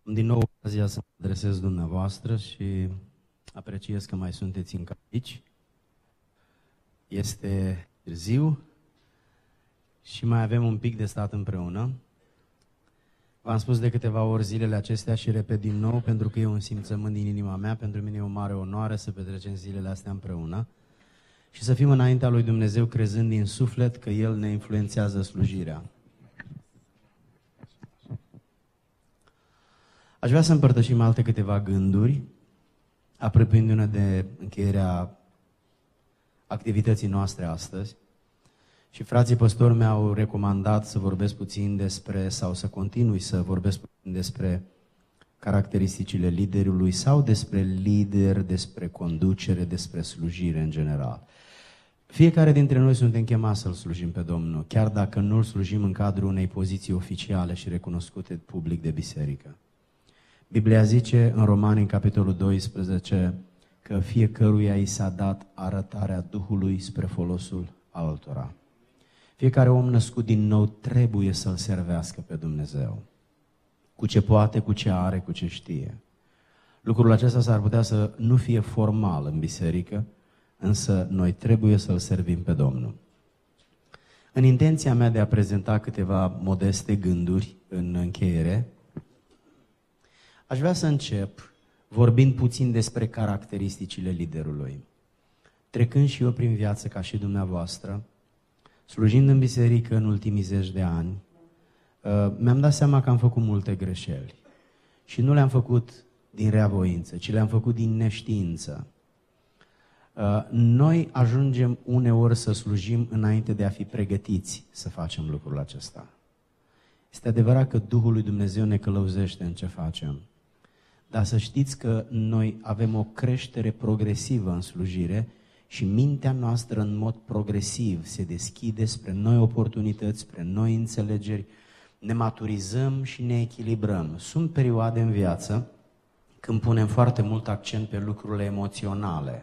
Din nou ocazia să mă adresez dumneavoastră și apreciez că mai sunteți încă aici. Este târziu și mai avem un pic de stat împreună. V-am spus de câteva ori zilele acestea și repet din nou, pentru că e un simțământ din inima mea, pentru mine e o mare onoare să petrecem zilele astea împreună și să fim înaintea lui Dumnezeu crezând din suflet că El ne influențează slujirea. Aș vrea să împărtășim alte câteva gânduri, apropiindu-ne de încheierea activității noastre astăzi. Și frații păstori mi-au recomandat să vorbesc puțin despre, sau să continui să vorbesc puțin despre caracteristicile liderului sau despre lider, despre conducere, despre slujire în general. Fiecare dintre noi suntem chemați să-L slujim pe Domnul, chiar dacă nu-L slujim în cadrul unei poziții oficiale și recunoscute public de biserică. Biblia zice în Romani, în capitolul 12, că fiecăruia i s-a dat arătarea Duhului spre folosul altora. Fiecare om născut din nou trebuie să-L servească pe Dumnezeu. Cu ce poate, cu ce are, cu ce știe. Lucrul acesta s-ar putea să nu fie formal în biserică, însă noi trebuie să-L servim pe Domnul. În intenția mea de a prezenta câteva modeste gânduri în încheiere, aș vrea să încep vorbind puțin despre caracteristicile liderului. Trecând și eu prin viață ca și dumneavoastră, slujind în biserică în ultimii 10 de ani, mi-am dat seama că am făcut multe greșeli. Și nu le-am făcut din reavoință, ci le-am făcut din neștiință. Noi ajungem uneori să slujim înainte de a fi pregătiți să facem lucrul acesta. Este adevărat că Duhul lui Dumnezeu ne călăuzește în ce facem. Dar să știți că noi avem o creștere progresivă în slujire și mintea noastră în mod progresiv se deschide spre noi oportunități, spre noi înțelegeri, ne maturizăm și ne echilibrăm. Sunt perioade în viață când punem foarte mult accent pe lucrurile emoționale.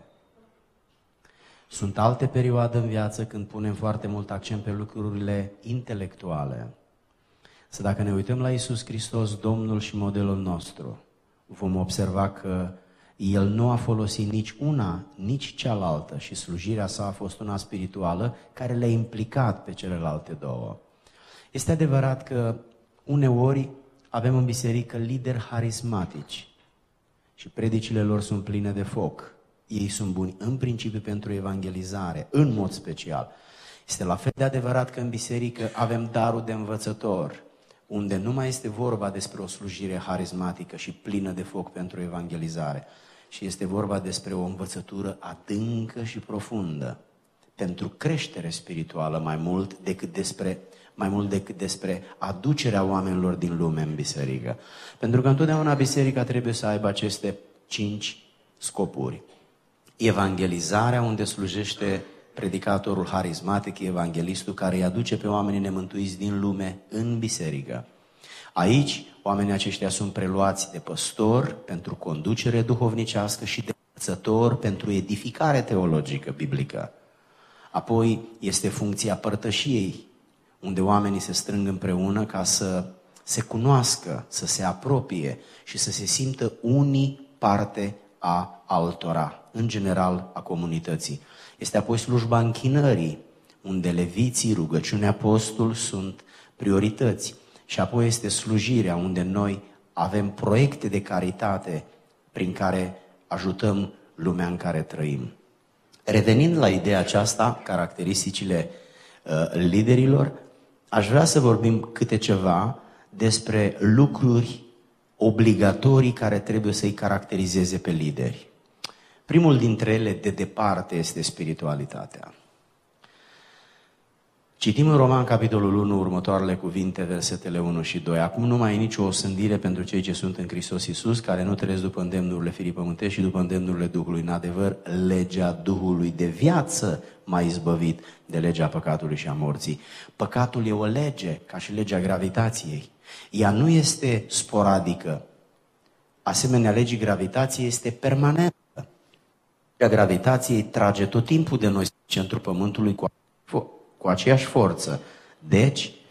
Sunt alte perioade în viață când punem foarte mult accent pe lucrurile intelectuale. Să dacă ne uităm la Iisus Hristos, Domnul și modelul nostru, vom observa că El nu a folosit nici una, nici cealaltă și slujirea sa a fost una spirituală care le-a implicat pe celelalte două. Este adevărat că uneori avem în biserică lideri harismatici și predicile lor sunt pline de foc. Ei sunt buni în principiu pentru evangelizare, în mod special. Este la fel de adevărat că în biserică avem darul de învățător, unde nu mai este vorba despre o slujire harismatică și plină de foc pentru evangelizare, și este vorba despre o învățătură adâncă și profundă, pentru creștere spirituală mai mult decât despre aducerea oamenilor din lume în biserică. Pentru că întotdeauna biserica trebuie să aibă aceste 5 scopuri. Evangelizarea, unde slujește predicatorul harismatic, evanghelistul care îi aduce pe oamenii nemântuiți din lume în biserică. Aici, oamenii aceștia sunt preluați de păstor pentru conducere duhovnicească și de învățător pentru edificare teologică biblică. Apoi este funcția părtășiei, unde oamenii se strâng împreună ca să se cunoască, să se apropie și să se simtă unii parte a altora, în general a comunității. Este apoi slujba închinării, unde leviții, rugăciunea, postul sunt priorități. Și apoi este slujirea, unde noi avem proiecte de caritate prin care ajutăm lumea în care trăim. Revenind la ideea aceasta, caracteristicile liderilor, aș vrea să vorbim câte ceva despre lucruri obligatorii care trebuie să-i caracterizeze pe lideri. Primul dintre ele, de departe, este spiritualitatea. Citim în Roman, capitolul 1, următoarele cuvinte, versetele 1 și 2. Acum nu mai e nicio osândire pentru cei ce sunt în Hristos Iisus, care nu trăiesc după îndemnurile firii pământești și după îndemnurile Duhului. În adevăr, legea Duhului de viață m-a izbăvit de legea păcatului și a morții. Păcatul e o lege, ca și legea gravitației. Ea nu este sporadică. Asemenea, legii gravitației este permanentă. Legea gravitației trage tot timpul de noi centrul pământului cu aceeași forță. Deci,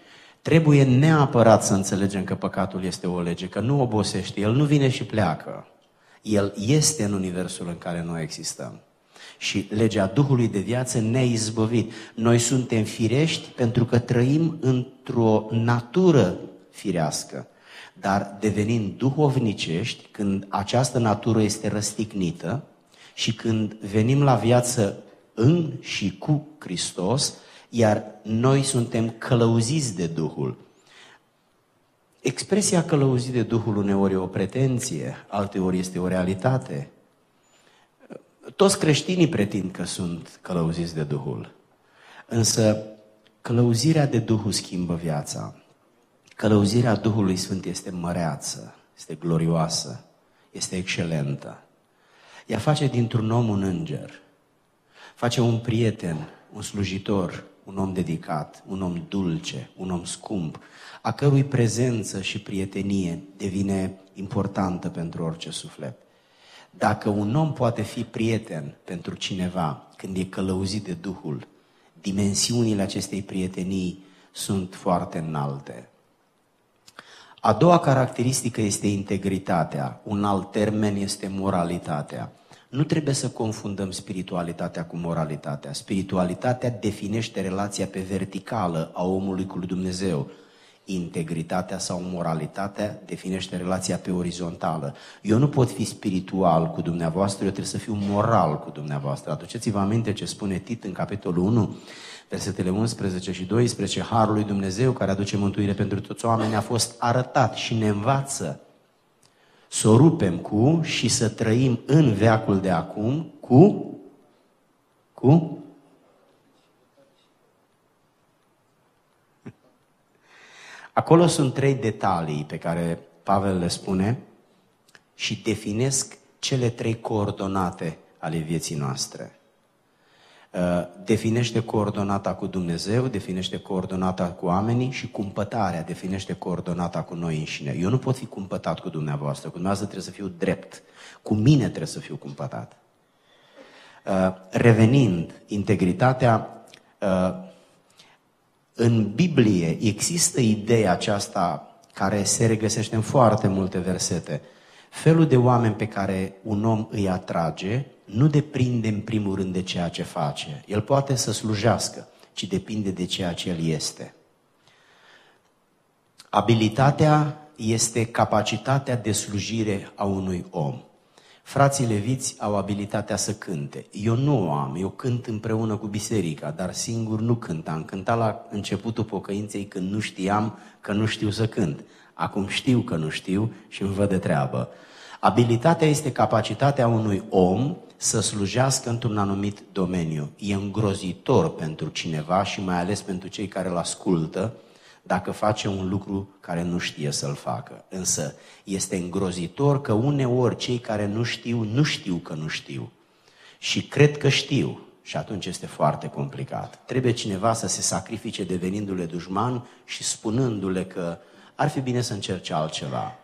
Trebuie neapărat să înțelegem că păcatul este o lege, că nu obosește, el nu vine și pleacă. El este în universul în care noi existăm. Și legea Duhului de viață ne-a izbăvit. Noi suntem firești pentru că trăim într-o natură firească. Dar devenind duhovnicești, când această natură este răstignită și când venim la viață în și cu Hristos, iar noi suntem călăuziți de Duhul. Expresia călăuzit de Duhul uneori e o pretenție, alteori este o realitate. Toți creștinii pretind că sunt călăuziți de Duhul. Însă călăuzirea de Duhul schimbă viața. Călăuzirea Duhului Sfânt este măreață, este glorioasă, este excelentă. Ea face dintr-un om un înger, face un prieten, un slujitor, un om dedicat, un om dulce, un om scump, a cărui prezență și prietenie devine importantă pentru orice suflet. Dacă un om poate fi prieten pentru cineva când e călăuzit de Duhul, dimensiunile acestei prietenii sunt foarte înalte. A doua caracteristică este integritatea, un alt termen este moralitatea. Nu trebuie să confundăm spiritualitatea cu moralitatea. Spiritualitatea definește relația pe verticală a omului cu Dumnezeu. Integritatea sau moralitatea definește relația pe orizontală. Eu nu pot fi spiritual cu dumneavoastră, eu trebuie să fiu moral cu dumneavoastră. Aduceți-vă aminte ce spune Tit în capitolul 1, versetele 11 și 12. Harul lui Dumnezeu care aduce mântuire pentru toți oamenii a fost arătat și ne învață să o rupem cu și să trăim în veacul de acum cu Acolo sunt 3 detalii pe care Pavel le spune și definesc cele 3 coordonate ale vieții noastre. Definește coordonata cu Dumnezeu, definește coordonata cu oamenii și cumpătarea definește coordonata cu noi înșine. Eu nu pot fi cumpătat cu dumneavoastră, cu dumneavoastră trebuie să fiu drept, cu mine trebuie să fiu cumpătat. Revenind, integritatea, în Biblie există ideea aceasta care se regăsește în foarte multe versete. Felul de oameni pe care un om îi atrage nu depinde în primul rând de ceea ce face. El poate să slujească, ci depinde de ceea ce el este. Abilitatea este capacitatea de slujire a unui om. Frații leviți au abilitatea să cânte. Eu nu o am, eu cânt împreună cu biserica, dar singur nu cânt. Am cântat la începutul pocăinței când nu știam că nu știu să cânt. Acum știu că nu știu și îmi văd de treabă. Abilitatea este capacitatea unui om să slujească într-un anumit domeniu. E îngrozitor pentru cineva și mai ales pentru cei care îl ascultă dacă face un lucru care nu știe să-l facă. Însă este îngrozitor că uneori cei care nu știu că nu știu și cred că știu și atunci este foarte complicat. Trebuie cineva să se sacrifice devenindu-le dușman și spunându-le că ar fi bine să încerce altceva.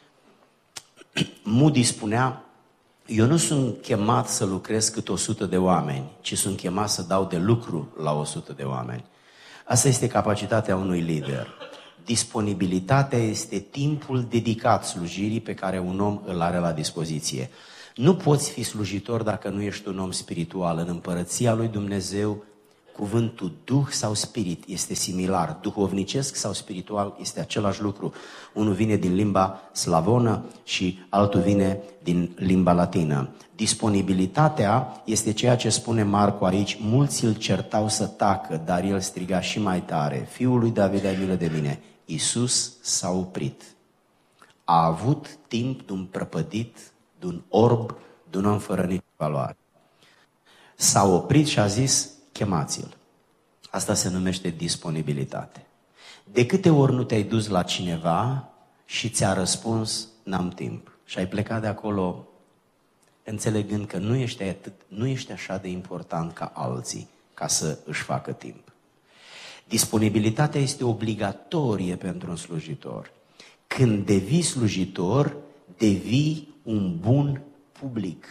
Moody spunea, eu nu sunt chemat să lucrez cât 100 de oameni, ci sunt chemat să dau de lucru la 100 de oameni. Asta este capacitatea unui lider. Disponibilitatea este timpul dedicat slujirii pe care un om îl are la dispoziție. Nu poți fi slujitor dacă nu ești un om spiritual. În împărăția lui Dumnezeu, cuvântul Duh sau Spirit este similar. Duhovnicesc sau spiritual este același lucru. Unul vine din limba slavonă și altul vine din limba latină. Disponibilitatea este ceea ce spune Marcu aici. Mulți îl certau să tacă, dar el striga și mai tare. Fiul lui David, ai milă de mine. Iisus s-a oprit. A avut timp de un prăpădit, de un orb, de un om fără nicio valoare. S-a oprit și a zis, chemați-l. Asta se numește disponibilitate. De câte ori nu te-ai dus la cineva și ți-a răspuns, n-am timp. Și ai plecat de acolo înțelegând că nu ești așa de important ca alții ca să își facă timp. Disponibilitatea este obligatorie pentru un slujitor. Când devii slujitor, devii un bun public.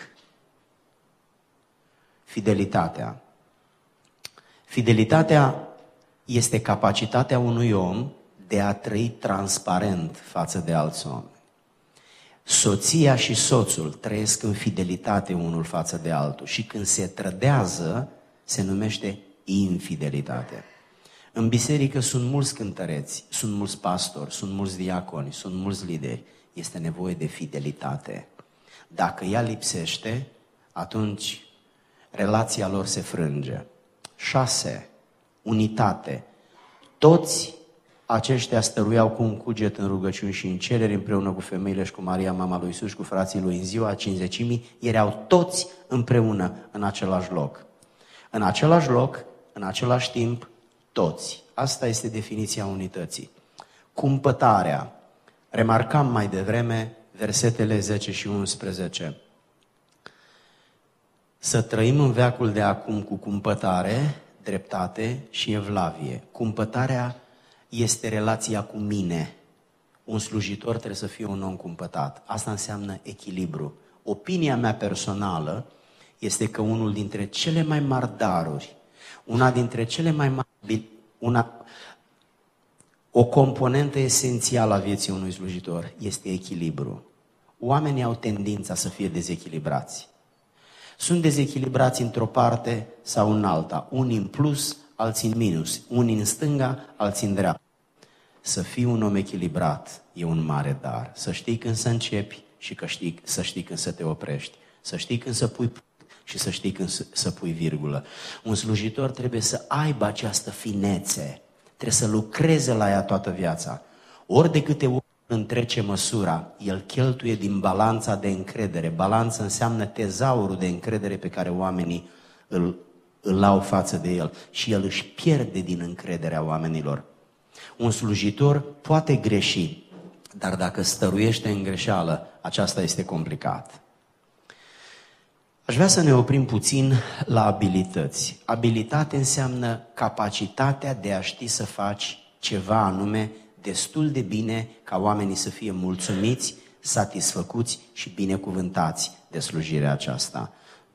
Fidelitatea este capacitatea unui om de a trăi transparent față de alți oameni. Soția și soțul trăiesc în fidelitate unul față de altul și când se trădează, se numește infidelitate. În biserică sunt mulți cântăreți, sunt mulți pastori, sunt mulți diaconi, sunt mulți lideri. Este nevoie de fidelitate. Dacă ea lipsește, atunci relația lor se frânge. 6. Unitate. Toți aceștia stăruiau cu un cuget în rugăciuni și în cereri împreună cu femeile și cu Maria, mama lui Iisus și cu frații lui în ziua Cincizecimii. Erau toți împreună în același loc. În același loc, în același timp, toți. Asta este definiția unității. Cumpătarea. Remarcam mai devreme versetele 10 și 11. Să trăim în veacul de acum cu cumpătare, dreptate și evlavie. Cumpătarea este relația cu mine. Un slujitor trebuie să fie un om cumpătat. Asta înseamnă echilibru. Opinia mea personală este că unul dintre cele mai mari daruri, una dintre cele mai mari, o componentă esențială a vieții unui slujitor este echilibru. Oamenii au tendința să fie dezechilibrați. Sunt dezechilibrați într-o parte sau în alta, unii în plus, alții în minus, unii în stânga, alții în dreapta. Să fii un om echilibrat e un mare dar. Să știi când să începi și să știi când să te oprești. Să știi când să pui punct și să știi când să pui virgulă. Un slujitor trebuie să aibă această finețe. Trebuie să lucreze la ea toată viața. Ori de câte ori întrece măsura, el cheltuie din balanța de încredere. Balanța înseamnă tezaurul de încredere pe care oamenii îl au față de el. Și el își pierde din încrederea oamenilor. Un slujitor poate greși, dar dacă stăruiește în greșeală, aceasta este complicat. Aș vrea să ne oprim puțin la abilități. Abilitate înseamnă capacitatea de a ști să faci ceva anume destul de bine ca oamenii să fie mulțumiți, satisfăcuți și binecuvântați de slujirea aceasta.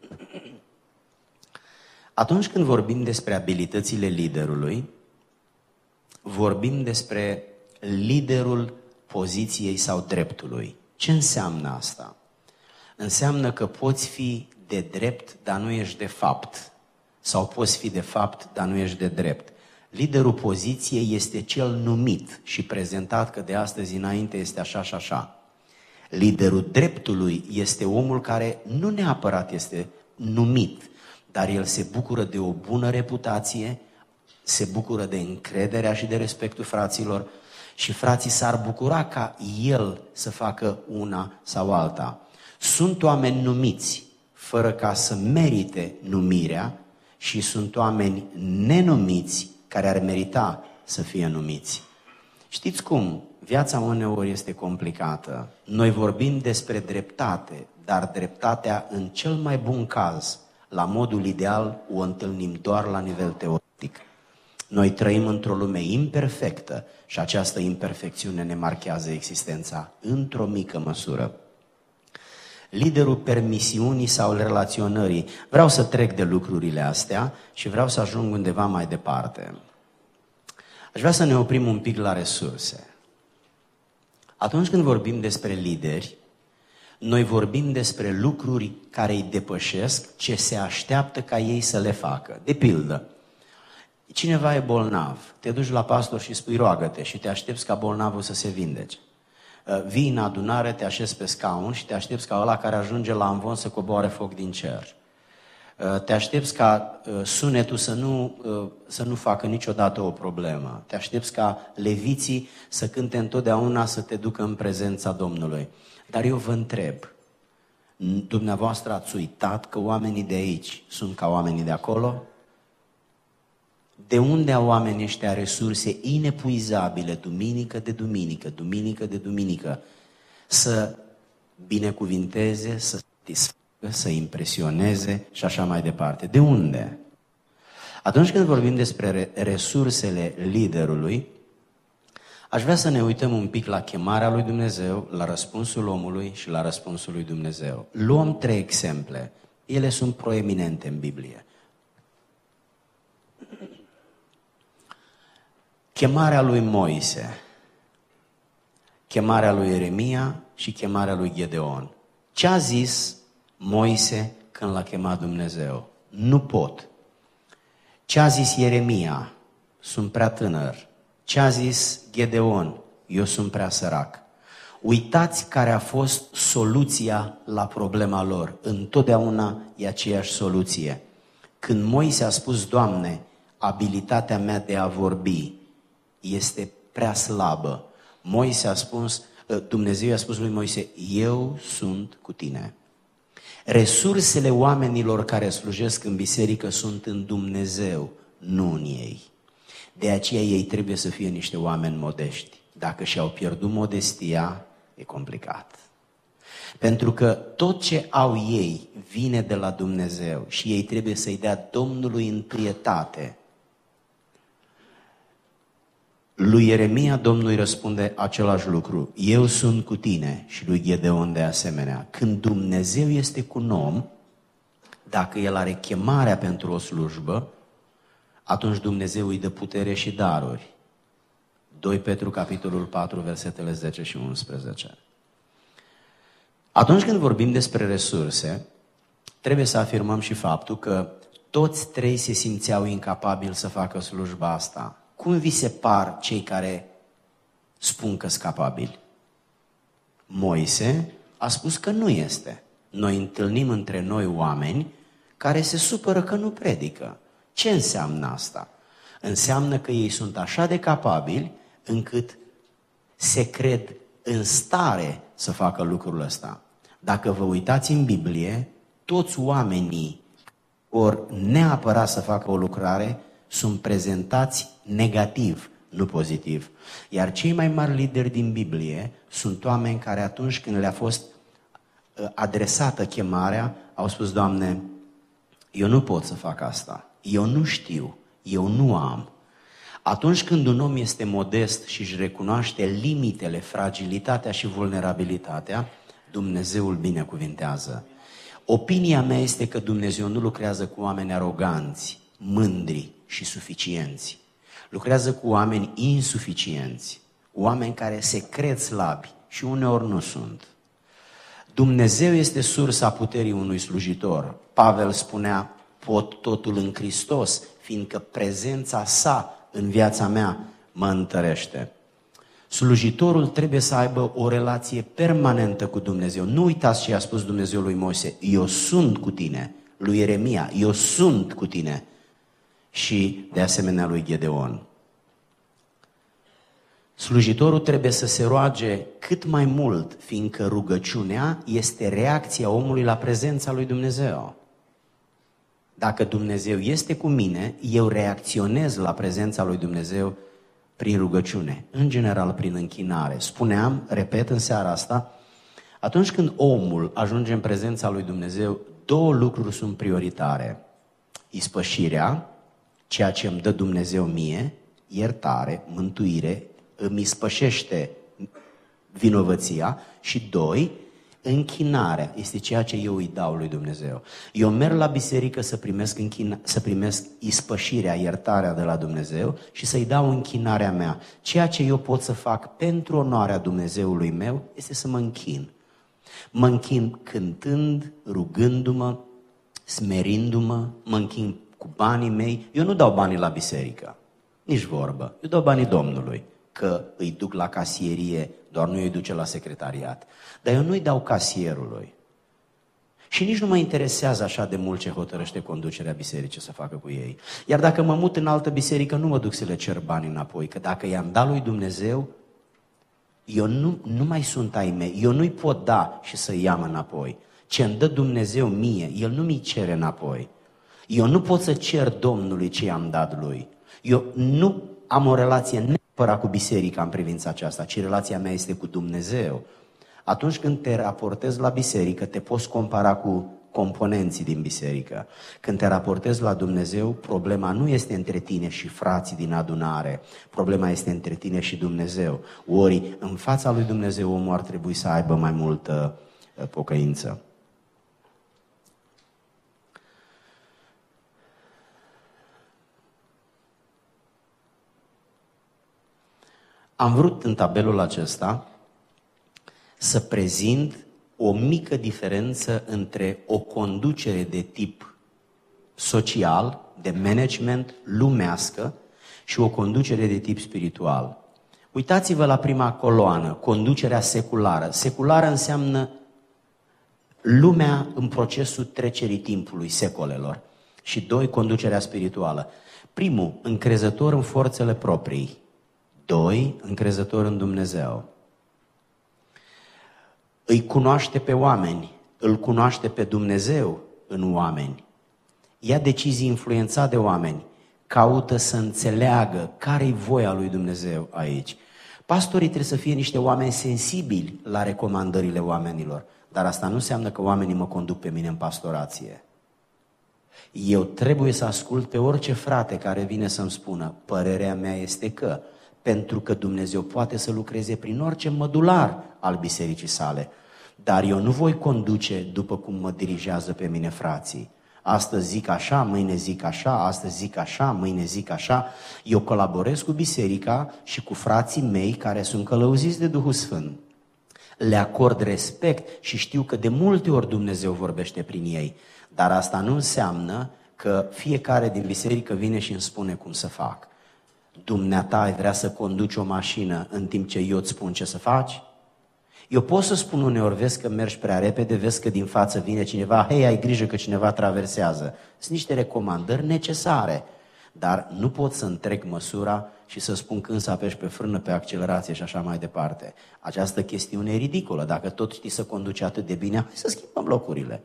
Atunci când vorbim despre abilitățile liderului, vorbim despre liderul poziției sau dreptului. Ce înseamnă asta? Înseamnă că poți fi de drept, dar nu ești de fapt. Sau poți fi de fapt, dar nu ești de drept. Liderul poziției este cel numit și prezentat că de astăzi înainte este așa și așa. Liderul dreptului este omul care nu neapărat este numit, dar el se bucură de o bună reputație, se bucură de încrederea și de respectul fraților și frații s-ar bucura ca el să facă una sau alta. Sunt oameni numiți fără ca să merite numirea și sunt oameni nenumiți care ar merita să fie numiți. Știți cum? Viața uneori este complicată. Noi vorbim despre dreptate, dar dreptatea în cel mai bun caz, la modul ideal, o întâlnim doar la nivel teoretic. Noi trăim într-o lume imperfectă și această imperfecțiune ne marchează existența într-o mică măsură. Liderul permisiunii sau relaționării. Vreau să trec de lucrurile astea și vreau să ajung undeva mai departe. Aș vrea să ne oprim un pic la resurse. Atunci când vorbim despre lideri, noi vorbim despre lucruri care îi depășesc ce se așteaptă ca ei să le facă. De pildă, cineva e bolnav, te duci la pastor și spui roagă-te și te aștepți ca bolnavul să se vindece. Vii în adunare, te așezi pe scaun și te aștepți ca ăla care ajunge la amvon să coboare foc din cer. Te aștepți ca sunetul să nu facă niciodată o problemă. Te aștepți ca leviții să cânte întotdeauna, să te ducă în prezența Domnului. Dar eu vă întreb, dumneavoastră ați uitat că oamenii de aici sunt ca oamenii de acolo? De unde au oamenii ăștia resurse inepuizabile, duminică de duminică, duminică de duminică, să binecuvinteze, să satisfacă, să impresioneze și așa mai departe? De unde? Atunci când vorbim despre resursele liderului, aș vrea să ne uităm un pic la chemarea lui Dumnezeu, la răspunsul omului și la răspunsul lui Dumnezeu. Luăm 3 exemple. Ele sunt proeminente în Biblie. chemarea lui Moise, chemarea lui Ieremia și chemarea lui Gedeon. Ce a zis Moise când l-a chemat Dumnezeu? Nu pot. Ce a zis Ieremia? Sunt prea tânăr. Ce a zis Gedeon? Eu sunt prea sărac. Uitați care a fost soluția la problema lor. Întotdeauna e aceeași soluție. Când Moise a spus, Doamne, abilitatea mea de a vorbi este prea slabă, Dumnezeu i-a spus lui Moise, eu sunt cu tine. Resursele oamenilor care slujesc în biserică sunt în Dumnezeu, nu în ei. De aceea ei trebuie să fie niște oameni modești. Dacă și-au pierdut modestia, e complicat. Pentru că tot ce au ei vine de la Dumnezeu și ei trebuie să-i dea Domnului întâietate. Lui Ieremia Domnul îi răspunde același lucru. Eu sunt cu tine, și lui Gedeon de asemenea. Când Dumnezeu este cu un om, dacă el are chemarea pentru o slujbă, atunci Dumnezeu îi dă putere și daruri. 2 Petru, capitolul 4, versetele 10 și 11. Atunci când vorbim despre resurse, trebuie să afirmăm și faptul că toți trei se simțeau incapabili să facă slujba asta. Cum vi se par cei care spun că sunt capabili? Moise a spus că nu este. Noi întâlnim între noi oameni care se supără că nu predică. Ce înseamnă asta? Înseamnă că ei sunt așa de capabili încât se cred în stare să facă lucrul ăsta. Dacă vă uitați în Biblie, toți oamenii ori neapărat să facă o lucrare sunt prezentați negativ, nu pozitiv. Iar cei mai mari lideri din Biblie sunt oameni care atunci când le-a fost adresată chemarea, au spus, Doamne, eu nu pot să fac asta, eu nu știu, eu nu am. Atunci când un om este modest și își recunoaște limitele, fragilitatea și vulnerabilitatea, Dumnezeu îl binecuvintează. Opinia mea este că Dumnezeu nu lucrează cu oameni aroganți, mândri și suficienți. Lucrează cu oameni insuficienți, oameni care se cred slabi și uneori nu sunt. Dumnezeu este sursa puterii unui slujitor. Pavel spunea, pot totul în Hristos, fiindcă prezența sa în viața mea mă întărește. Slujitorul trebuie să aibă o relație permanentă cu Dumnezeu. Nu uitați ce a spus Dumnezeu lui Moise, eu sunt cu tine, lui Ieremia, eu sunt cu tine și de asemenea lui Gedeon. Slujitorul trebuie să se roage cât mai mult, fiindcă rugăciunea este reacția omului la prezența lui Dumnezeu. Dacă Dumnezeu este cu mine, eu reacționez la prezența lui Dumnezeu prin rugăciune, în general prin închinare. Spuneam, repet în seara asta, atunci când omul ajunge în prezența lui Dumnezeu, două lucruri sunt prioritare. Ispășirea, ceea ce îmi dă Dumnezeu mie, iertare, mântuire, îmi ispășește vinovăția și doi, închinarea este ceea ce eu îi dau lui Dumnezeu. Eu merg la biserică să primesc ispășirea, iertarea de la Dumnezeu și să-i dau închinarea mea. Ceea ce eu pot să fac pentru onoarea Dumnezeului meu este să mă închin. Mă închin cântând, rugându-mă, smerindu-mă, mă închin cu banii mei. Eu nu dau banii la biserică, nici vorbă. Eu dau banii Domnului, că îi duc la casierie, doar nu îi duce la secretariat. Dar eu nu îi dau casierului. Și nici nu mă interesează așa de mult ce hotărăște conducerea bisericii să facă cu ei. Iar dacă mă mut în altă biserică, nu mă duc să le cer bani înapoi, că dacă i-am dat lui Dumnezeu, eu nu mai sunt ai mei, eu nu-i pot da și să iau înapoi. Ce îmi dă Dumnezeu mie, El nu mi cere înapoi. Eu nu pot să cer Domnului ce i-am dat lui. Eu nu am o relație neapărat cu biserica în privința aceasta, ci relația mea este cu Dumnezeu. Atunci când te raportezi la biserică, te poți compara cu componenții din biserică. Când te raportezi la Dumnezeu, problema nu este între tine și frații din adunare, problema este între tine și Dumnezeu. Ori în fața lui Dumnezeu omul ar trebui să aibă mai multă pocăință. Am vrut în tabelul acesta să prezint o mică diferență între o conducere de tip social, de management, lumească, și o conducere de tip spiritual. Uitați-vă la prima coloană, conducerea seculară. Seculară înseamnă lumea în procesul trecerii timpului, secolelor. Și 2, conducerea spirituală. Primul, încrezător în forțele proprii. 2, încrezător în Dumnezeu. Îi cunoaște pe oameni, îl cunoaște pe Dumnezeu în oameni. Ia decizii influențate de oameni, caută să înțeleagă care-i voia lui Dumnezeu aici. Pastorii trebuie să fie niște oameni sensibili la recomandările oamenilor, dar asta nu înseamnă că oamenii mă conduc pe mine în pastorație. Eu trebuie să ascult pe orice frate care vine să-mi spună, părerea mea este că, pentru că Dumnezeu poate să lucreze prin orice mădular al bisericii sale, dar eu nu voi conduce după cum mă dirigează pe mine frații. Astăzi zic așa, mâine zic așa, astăzi zic așa, mâine zic așa. Eu colaborez cu biserica și cu frații mei care sunt călăuziți de Duhul Sfânt. Le acord respect și știu că de multe ori Dumnezeu vorbește prin ei. Dar asta nu înseamnă că fiecare din biserică vine și îmi spune cum să fac. Dumneata ai vrea să conduci o mașină în timp ce eu îți spun ce să faci? Eu pot să spun uneori, vezi că mergi prea repede, vezi că din față vine cineva, hei, ai grijă că cineva traversează. Sunt niște recomandări necesare, dar nu pot să întreg măsura și să spun când să apeși pe frână, pe accelerație și așa mai departe. Această chestiune e ridicolă. Dacă tot știi să conduci atât de bine, hai să schimbăm locurile.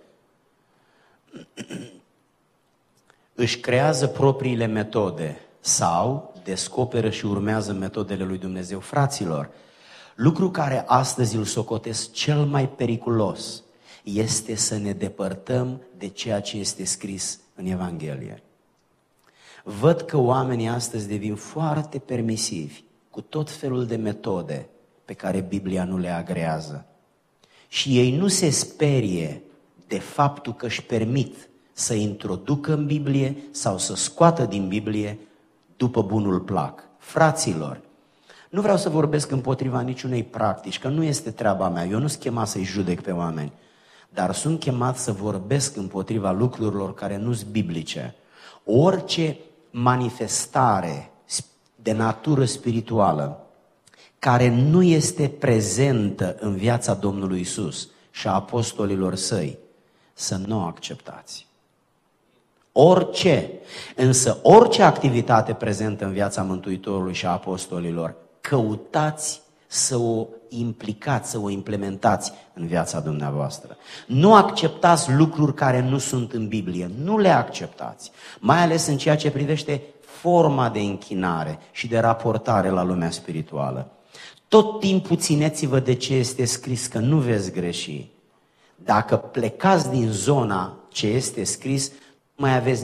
Își creează propriile metode sau descoperă și urmează metodele lui Dumnezeu. Fraților, lucru care astăzi îl socotesc cel mai periculos este să ne depărtăm de ceea ce este scris în Evanghelie. Văd că oamenii astăzi devin foarte permisivi cu tot felul de metode pe care Biblia nu le agrează. Și ei nu se sperie de faptul că își permit să introducă în Biblie sau să scoată din Biblie după bunul plac. Fraților, nu vreau să vorbesc împotriva niciunei practici, că nu este treaba mea, eu nu sunt chemat să-i judec pe oameni, dar sunt chemat să vorbesc împotriva lucrurilor care nu sunt biblice. Orice manifestare de natură spirituală care nu este prezentă în viața Domnului Iisus și a apostolilor săi, să nu o acceptați. Orice, însă orice activitate prezentă în viața Mântuitorului și a apostolilor, căutați să o implicați, să o implementați în viața dumneavoastră. Nu acceptați lucruri care nu sunt în Biblie, nu le acceptați, mai ales în ceea ce privește forma de închinare și de raportare la lumea spirituală. Tot timpul țineți-vă de ce este scris, că nu veți greși. Dacă plecați din zona ce este scris, nu mai aveți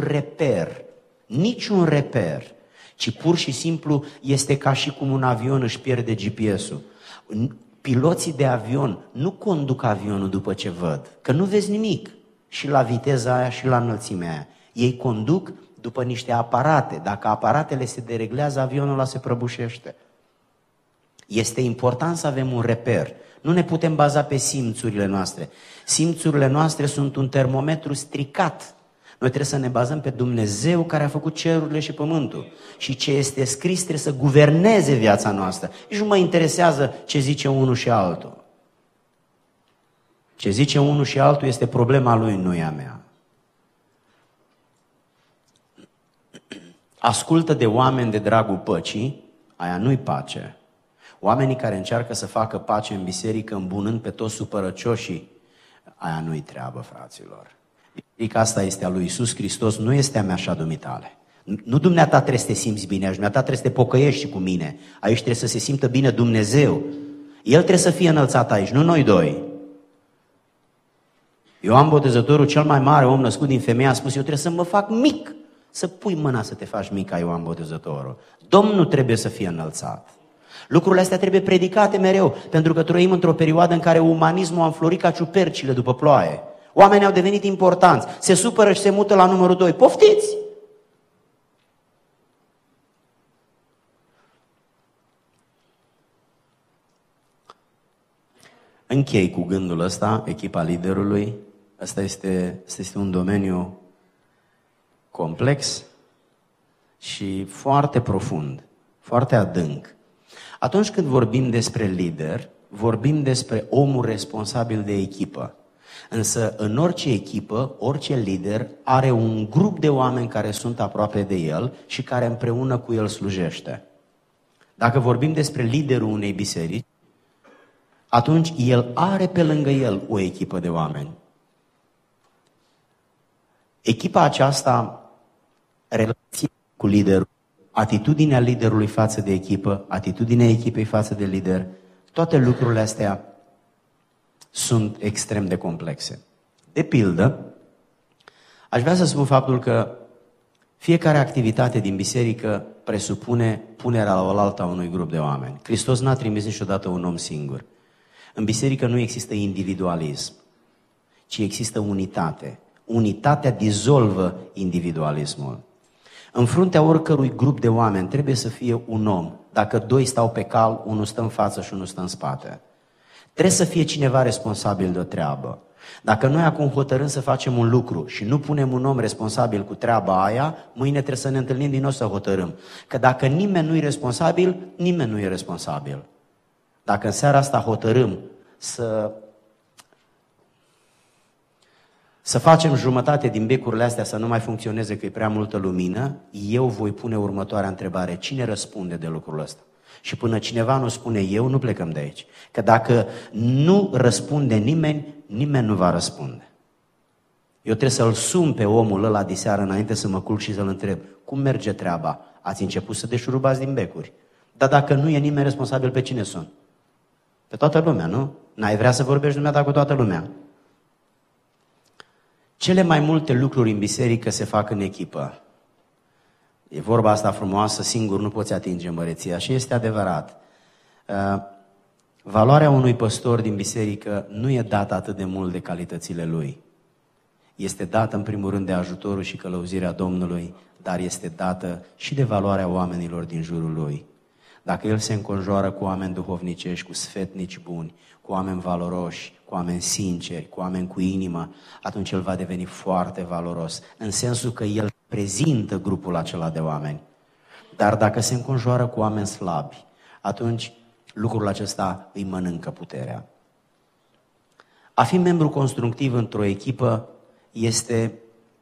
niciun reper, ci pur și simplu este ca și cum un avion își pierde GPS-ul. Piloții de avion nu conduc avionul după ce văd, că nu vezi nimic și la viteza aia și la înălțimea aia. Ei conduc după niște aparate. Dacă aparatele se dereglează, avionul ăla se prăbușește. Este important să avem un reper. Nu ne putem baza pe simțurile noastre. Simțurile noastre sunt un termometru stricat. Noi trebuie să ne bazăm pe Dumnezeu care a făcut cerurile și pământul. Și ce este scris trebuie să guverneze viața noastră. Nici nu mă interesează ce zice unul și altul. Ce zice unul și altul este problema lui, nu e a mea. Ascultă de oameni de dragul păcii, aia nu-i pace. Oamenii care încearcă să facă pace în biserică, îmbunând pe toți supărăcioșii, aia nu-i treabă, fraților. Biserica asta este a lui Iisus Hristos, nu este a mea și a dumitale. Nu dumneata trebuie să te simți bine, aici dumneata trebuie să te pocăiești cu mine. Aici trebuie să se simtă bine Dumnezeu. El trebuie să fie înălțat aici, nu noi doi. Ioan Botezătorul, cel mai mare om născut din femeie, a spus, eu trebuie să mă fac mic. Să pui mâna să te faci mic ca Ioan Botezătorul. Domnul trebuie să fie înălțat. Lucrurile astea trebuie predicate mereu, pentru că trăim într-o perioadă în care umanismul a înflorit ca ciupercile după ploaie. Oamenii au devenit importanți, se supără și se mută la numărul 2. Poftiți! Închei cu gândul ăsta, echipa liderului. Asta este un domeniu complex și foarte profund, foarte adânc. Atunci când vorbim despre lider, vorbim despre omul responsabil de echipă. Însă în orice echipă, orice lider are un grup de oameni care sunt aproape de el și care împreună cu el slujește. Dacă vorbim despre liderul unei biserici, atunci el are pe lângă el o echipă de oameni. Echipa aceasta, relația cu liderul, atitudinea liderului față de echipă, atitudinea echipei față de lider, toate lucrurile astea sunt extrem de complexe. De pildă, aș vrea să spun faptul că fiecare activitate din biserică presupune punerea la oaltă a unui grup de oameni. Hristos n-a trimis niciodată un om singur. În biserică nu există individualism, ci există unitate. Unitatea dizolvă individualismul. În fruntea oricărui grup de oameni trebuie să fie un om. Dacă doi stau pe cal, unul stă în față și unul stă în spate. Trebuie să fie cineva responsabil de o treabă. Dacă noi acum hotărâm să facem un lucru și nu punem un om responsabil cu treaba aia, mâine trebuie să ne întâlnim din nou să hotărâm. Că dacă nimeni nu e responsabil, nimeni nu e responsabil. Dacă în seara asta hotărâm să facem jumătate din becurile astea să nu mai funcționeze că e prea multă lumină, eu voi pune următoarea întrebare. Cine răspunde de lucrul ăsta? Și până cineva nu spune eu, nu plecăm de aici. Că dacă nu răspunde nimeni, nimeni nu va răspunde. Eu trebuie să-l sun pe omul ăla diseară înainte să mă culc și să-l întreb. Cum merge treaba? Ați început să deșurubați din becuri. Dar dacă nu e nimeni responsabil, pe cine sun? Pe toată lumea, nu? N-ai vrea să vorbești dumneata cu toată lumea. Cele mai multe lucruri în biserică se fac în echipă. E vorba asta frumoasă, singur nu poți atinge măreția și este adevărat. Valoarea unui păstor din biserică nu e dată atât de mult de calitățile lui. Este dată în primul rând de ajutorul și călăuzirea Domnului, dar este dată și de valoarea oamenilor din jurul lui. Dacă el se înconjoară cu oameni duhovnicești, cu sfetnici buni, cu oameni valoroși, cu oameni sinceri, cu oameni cu inimă, atunci el va deveni foarte valoros, în sensul că el prezintă grupul acela de oameni. Dar dacă se înconjoară cu oameni slabi, atunci lucrul acesta îi mănâncă puterea. A fi membru constructiv într-o echipă este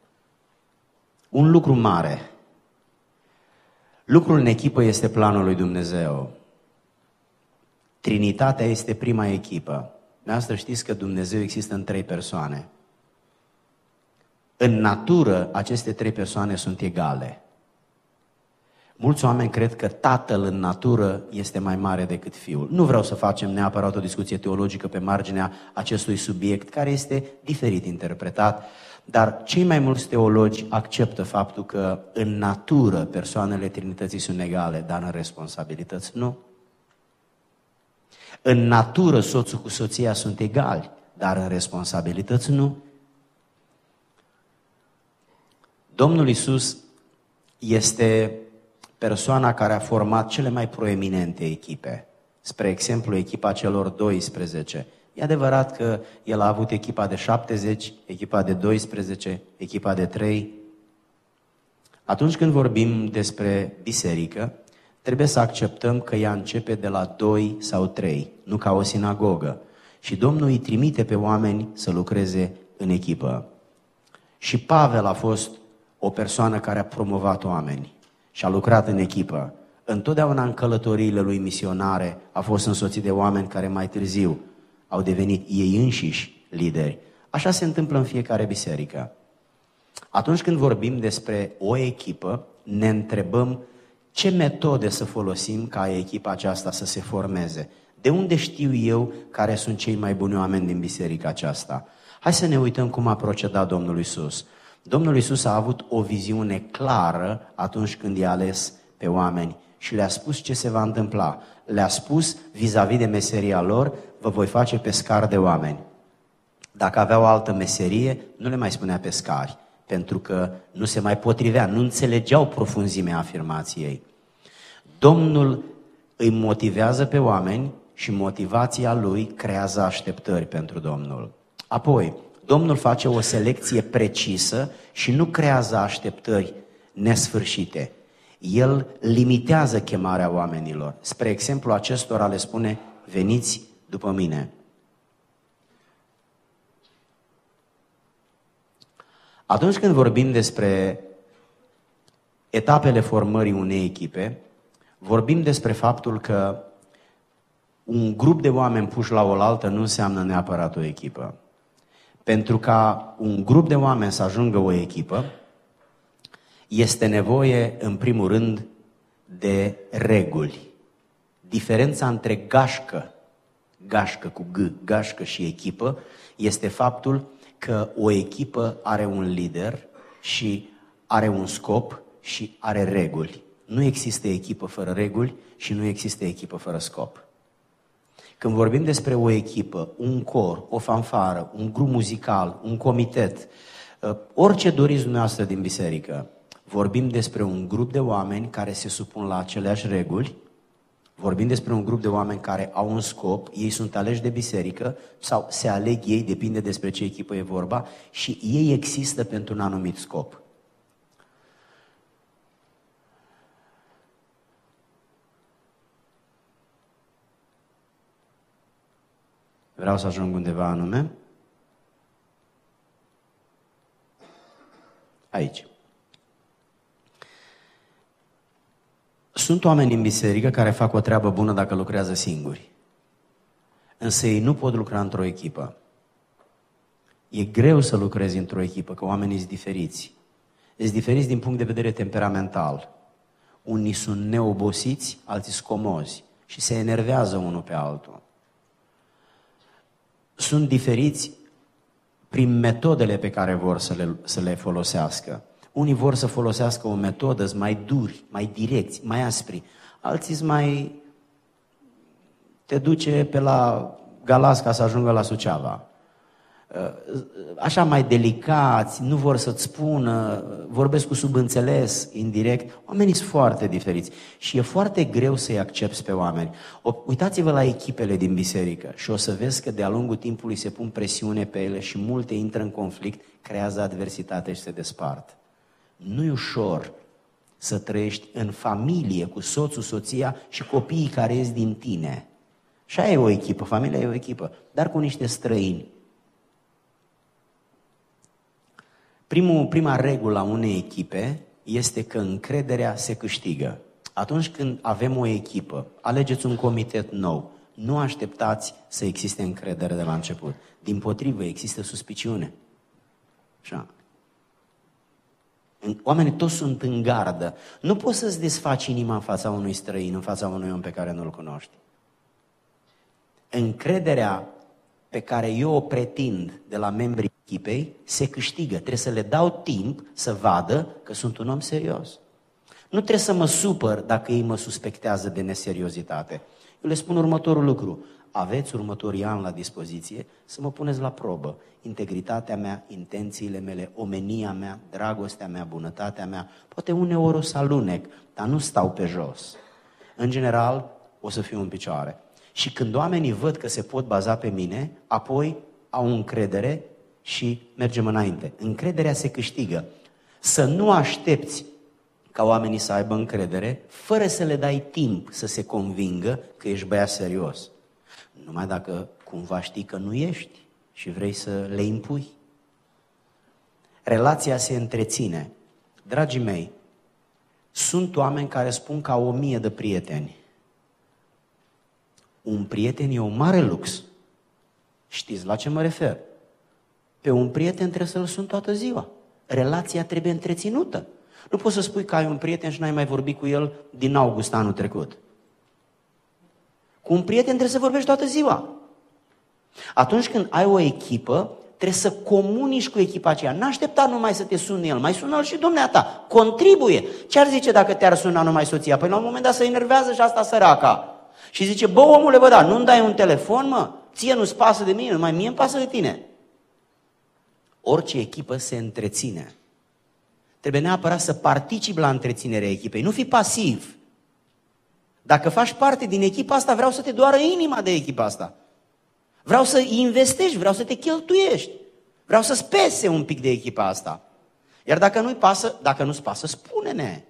un lucru mare. Lucrul în echipă este planul lui Dumnezeu. Trinitatea este prima echipă. Dumneavoastră știți că Dumnezeu există în 3 persoane. În natură, aceste 3 persoane sunt egale. Mulți oameni cred că Tatăl în natură este mai mare decât Fiul. Nu vreau să facem neapărat o discuție teologică pe marginea acestui subiect, care este diferit interpretat, dar cei mai mulți teologi acceptă faptul că în natură persoanele Trinității sunt egale, dar în responsabilități nu. În natură soțul cu soția sunt egali, dar în responsabilități nu. Domnul Iisus este persoana care a format cele mai proeminente echipe. Spre exemplu, echipa celor 12. E adevărat că el a avut echipa de 70, echipa de 12, echipa de 3. Atunci când vorbim despre biserică, trebuie să acceptăm că ea începe de la 2 sau 3, nu ca o sinagogă. Și Domnul îi trimite pe oameni să lucreze în echipă. Și Pavel a fost o persoană care a promovat oameni și a lucrat în echipă. Întotdeauna în călătoriile lui misionare a fost însoțit de oameni care mai târziu au devenit ei înșiși lideri. Așa se întâmplă în fiecare biserică. Atunci când vorbim despre o echipă, ne întrebăm ce metode să folosim ca echipa aceasta să se formeze. De unde știu eu care sunt cei mai buni oameni din biserica aceasta? Hai să ne uităm cum a procedat Domnul Iisus. Domnul Iisus a avut o viziune clară atunci când i-a ales pe oameni și le-a spus ce se va întâmpla. Le-a spus vis-a-vis de meseria lor, vă voi face pescari de oameni. Dacă aveau altă meserie, nu le mai spunea pescari, pentru că nu se mai potrivea, nu înțelegeau profunzimea afirmației. Domnul îi motivează pe oameni și motivația lui creează așteptări pentru Domnul. Apoi, Domnul face o selecție precisă și nu creează așteptări nesfârșite. El limitează chemarea oamenilor. Spre exemplu, acestora le spune, veniți după mine. Atunci când vorbim despre etapele formării unei echipe, vorbim despre faptul că un grup de oameni puși la oaltă nu înseamnă neapărat o echipă. Pentru ca un grup de oameni să ajungă o echipă, este nevoie, în primul rând, de reguli. Diferența între gașcă cu G, gașcă și echipă, este faptul că o echipă are un lider și are un scop și are reguli. Nu există echipă fără reguli și nu există echipă fără scop. Când vorbim despre o echipă, un cor, o fanfară, un grup muzical, un comitet, orice doriți dumneavoastră din biserică, vorbim despre un grup de oameni care se supun la aceleași reguli, vorbim despre un grup de oameni care au un scop, ei sunt aleși de biserică sau se aleg ei, depinde despre ce echipă e vorba, și ei există pentru un anumit scop. Vreau să ajung undeva anume. Aici. Sunt oameni în biserică care fac o treabă bună dacă lucrează singuri. Însă ei nu pot lucra într-o echipă. E greu să lucrezi într-o echipă, că oamenii sunt diferiți. Sunt diferiți din punct de vedere temperamental. Unii sunt neobosiți, alții sunt comozi și se enervează unul pe altul. Sunt diferiți prin metodele pe care vor să le folosească. Unii vor să folosească o metodă, sunt mai duri, mai direcți, mai aspri. Alții sunt mai... te duce pe la Galați ca să ajungă la Suceava. Așa mai delicați, nu vor să-ți spună, vorbesc cu subînțeles, indirect. Oamenii sunt foarte diferiți și e foarte greu să-i accepți pe oameni. Uitați-vă la echipele din biserică și o să vezi că de-a lungul timpului se pun presiune pe ele și multe intră în conflict, creează adversitate și se despart. Nu e ușor să trăiești în familie cu soțul, soția și copiii care ies din tine. Și aia e o echipă, familia e o echipă, dar cu niște străini. Prima regulă a unei echipe este că încrederea se câștigă. Atunci când avem o echipă, alegeți un comitet nou, nu așteptați să existe încredere de la început. Dimpotrivă, există suspiciune. Așa. Oamenii toți sunt în gardă. Nu poți să-ți desfaci inima în fața unui străin, în fața unui om pe care nu-l cunoști. Încrederea pe care eu o pretind de la membrii echipei se câștigă. Trebuie să le dau timp să vadă că sunt un om serios. Nu trebuie să mă supăr dacă ei mă suspectează de neseriozitate. Eu le spun următorul lucru. Aveți următorii ani la dispoziție să mă puneți la probă. Integritatea mea, intențiile mele, omenia mea, dragostea mea, bunătatea mea. Poate uneori o să alunec, dar nu stau pe jos. În general, o să fiu în picioare. Și când oamenii văd că se pot baza pe mine, apoi au încredere și mergem înainte. Încrederea se câștigă. Să nu aștepți ca oamenii să aibă încredere, fără să le dai timp să se convingă că ești băiat serios. Numai dacă cumva știi că nu ești și vrei să le impui. Relația se întreține. Dragii mei, sunt oameni care spun că au 1000 de prieteni. Un prieten e un mare lux. Știți la ce mă refer? Pe un prieten trebuie să-l sun toată ziua. Relația trebuie întreținută. Nu poți să spui că ai un prieten și n-ai mai vorbit cu el din august anul trecut. Cu un prieten trebuie să vorbești toată ziua. Atunci când ai o echipă, trebuie să comunici cu echipa aceea. N-aștepta numai să te sune el, mai sună-l și dumneata. Contribuie. Ce-ar zice dacă te-ar suna numai soția? Păi la un moment dat se enervează și asta săraca. Și zice, bă, omule, bă, da, nu-mi dai un telefon, mă? Ție nu-ți pasă de mine, numai mie îmi pasă de tine. Orice echipă se întreține. Trebuie neapărat să participi la întreținerea echipei, nu fi pasiv. Dacă faci parte din echipa asta, vreau să te doară inima de echipa asta. Vreau să investești, vreau să te cheltuiești. Vreau să-ți pese un pic de echipa asta. Iar dacă nu-ți pasă, spune-ne.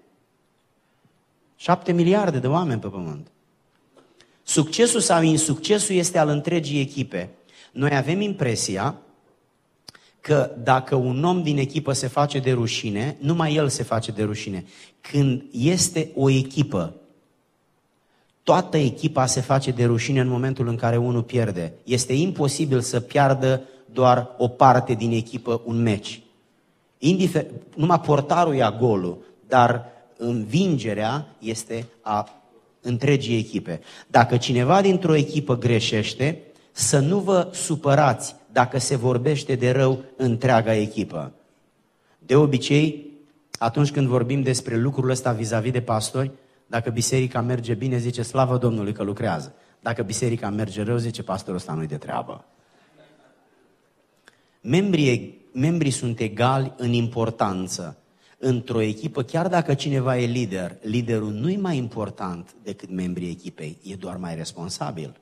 7 miliarde de oameni pe pământ. Succesul sau insuccesul este al întregii echipe. Noi avem impresia că dacă un om din echipă se face de rușine, numai el se face de rușine. Când este o echipă, toată echipa se face de rușine în momentul în care unul pierde. Este imposibil să piardă doar o parte din echipă un meci. Numai portarul ia golul, dar învingerea este a întregii echipe. Dacă cineva dintr-o echipă greșește, să nu vă supărați dacă se vorbește de rău întreaga echipă. De obicei, atunci când vorbim despre lucrul ăsta vis-a-vis de pastori, dacă biserica merge bine, zice slavă Domnului că lucrează. Dacă biserica merge rău, zice pastorul ăsta nu-i de treabă. Membrii sunt egali în importanță într-o echipă, chiar dacă cineva e lider, liderul nu e mai important decât membrii echipei, e doar mai responsabil.